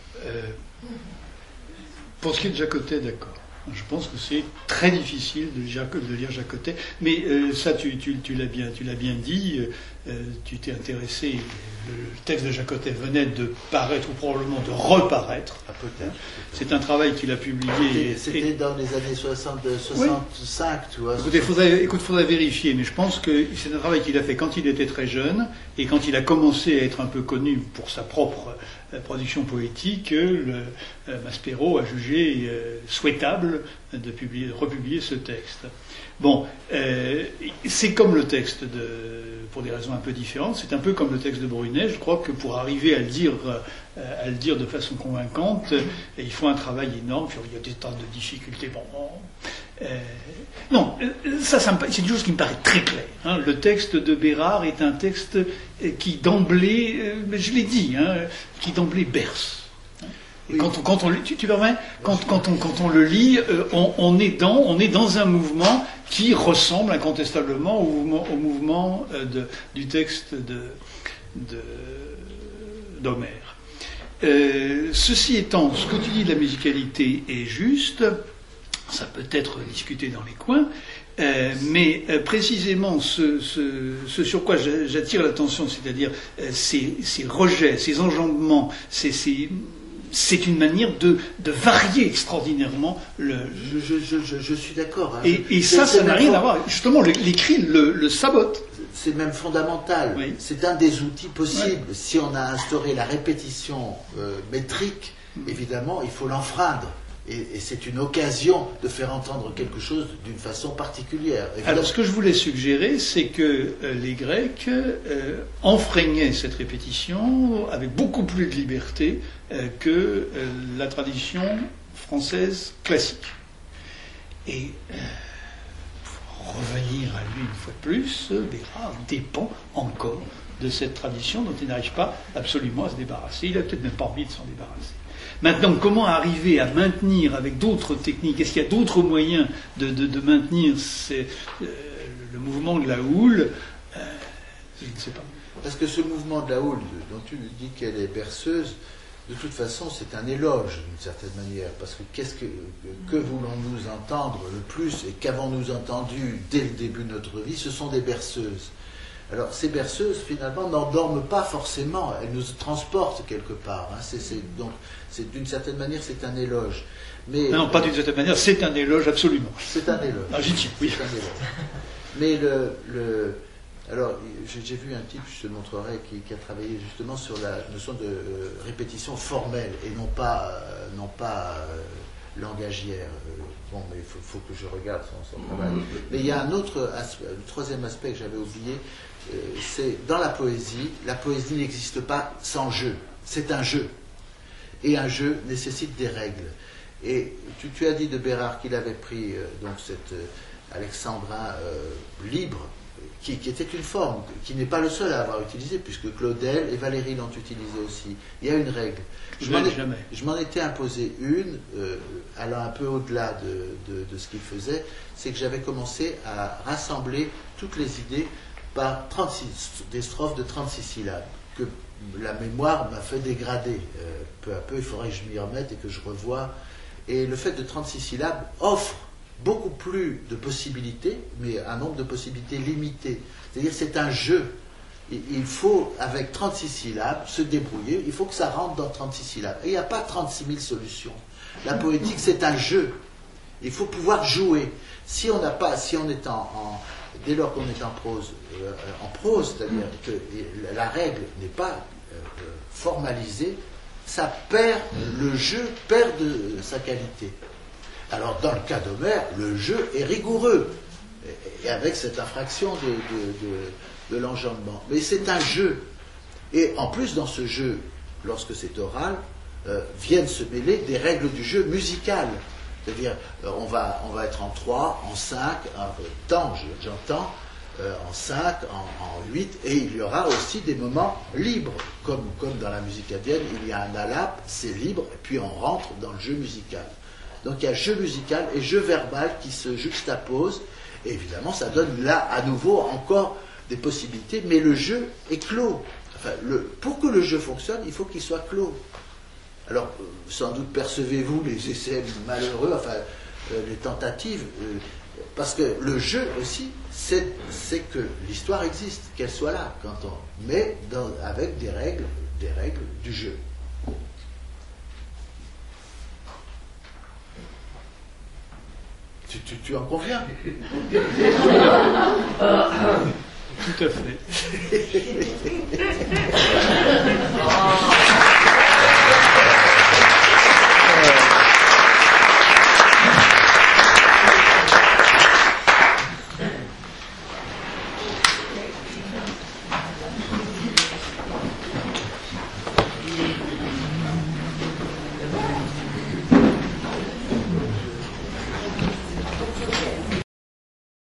pour ce qui est de Jacotet, d'accord. Je pense que c'est très difficile de lire Jacotet, mais ça, tu l'as bien dit. Tu t'es intéressé. Le texte de Jacotet venait de paraître ou probablement de reparaître. Ah, peut-être. C'est un travail qu'il a publié. C'était dans les années 65, oui. Tu vois. Écoute, faudrait vérifier, mais je pense que c'est un travail qu'il a fait quand il était très jeune et quand il a commencé à être un peu connu pour sa propre production poétique, Maspero a jugé souhaitable de republier ce texte. Bon, c'est comme le texte pour des raisons un peu différentes, c'est un peu comme le texte de Brunet. Je crois que pour arriver à le dire de façon convaincante, il faut un travail énorme. Il y a des tas de difficultés. C'est une chose qui me paraît très claire. Hein. Le texte de Bérard est un texte qui d'emblée, je l'ai dit, qui d'emblée berce. Et quand on lit, tu permets, quand on le lit, on est dans un mouvement qui ressemble incontestablement au mouvement du texte d'Homère. Ceci étant, ce que tu dis de la musicalité est juste, ça peut être discuté dans les coins, mais précisément ce sur quoi j'attire l'attention, c'est-à-dire ces rejets, ces enjambements, c'est une manière de varier extraordinairement le... Je suis d'accord. Hein. Et ça n'a rien à voir. Justement, l'écrit le sabote. C'est même fondamental. Oui. C'est un des outils possibles. Ouais. Si on a instauré la répétition métrique, évidemment, il faut l'enfreindre. Et c'est une occasion de faire entendre quelque chose d'une façon particulière. Évidemment. Alors, ce que je voulais suggérer, c'est que les Grecs enfreignaient cette répétition avec beaucoup plus de liberté que la tradition française classique. Et revenir à lui une fois de plus, Bérard dépend encore de cette tradition dont il n'arrive pas absolument à se débarrasser. Il n'a peut-être même pas envie de s'en débarrasser. Maintenant, comment arriver à maintenir avec d'autres techniques? Est-ce qu'il y a d'autres moyens de maintenir le mouvement de la houle? Je ne sais pas. Parce que ce mouvement de la houle, dont tu dis qu'elle est berceuse, de toute façon, c'est un éloge d'une certaine manière. Parce que que voulons-nous entendre le plus et qu'avons-nous entendu dès le début de notre vie? Ce sont des berceuses. Alors, ces berceuses, finalement, n'endorment pas forcément, elles nous transportent quelque part. Hein. Donc, d'une certaine manière, c'est un éloge. Mais, non, pas d'une certaine manière, c'est un éloge absolument. C'est un éloge. Ah, j'y tiens, oui. C'est un éloge. Mais alors, j'ai vu un type, je te montrerai, qui a travaillé justement sur la notion de répétition formelle et non pas langagière. Bon, mais il faut que je regarde son travail. Mais il y a un autre aspect, le troisième aspect que j'avais oublié, c'est dans la poésie n'existe pas sans jeu. C'est un jeu. Et un jeu nécessite des règles. Et tu as dit de Bérard qu'il avait pris donc cet alexandrin libre, qui était une forme, qui n'est pas le seul à avoir utilisé, puisque Claudel et Valérie l'ont utilisé aussi. Il y a une règle. Je m'en étais imposé une, allant un peu au-delà de ce qu'il faisait, c'est que j'avais commencé à rassembler toutes les idées par des strophes de 36 syllabes, que la mémoire m'a fait dégrader. Peu à peu, il faudrait que je m'y remette et que je revoie. Et le fait de 36 syllabes offre beaucoup plus de possibilités, mais un nombre de possibilités limité. C'est-à-dire c'est un jeu. Il faut, avec 36 syllabes, se débrouiller. Il faut que ça rentre dans 36 syllabes. Et il n'y a pas 36 000 solutions. La poétique, c'est un jeu. Il faut pouvoir jouer. Si on est dès lors qu'on est en prose, c'est-à-dire que la règle n'est pas formalisée, ça perd, le jeu perd de sa qualité. Alors, dans le cas d'Homère, le jeu est rigoureux, et avec cette infraction de l'enjambement. Mais c'est un jeu. Et en plus, dans ce jeu, lorsque c'est oral, viennent se mêler des règles du jeu musical. C'est-à-dire, on va être en 3, en 5, j'entends, en 5, en 8, et il y aura aussi des moments libres, comme dans la musique indienne, il y a un alap, c'est libre, et puis on rentre dans le jeu musical. Donc il y a jeu musical et jeu verbal qui se juxtaposent, et évidemment ça donne là à nouveau encore des possibilités, mais le jeu est clos. Enfin, pour que le jeu fonctionne, il faut qu'il soit clos. Alors, sans doute percevez-vous les essais malheureux, enfin, les tentatives, parce que le jeu aussi, c'est que l'histoire existe, qu'elle soit là, mais avec des règles du jeu. Tu en conviens? Tout à fait.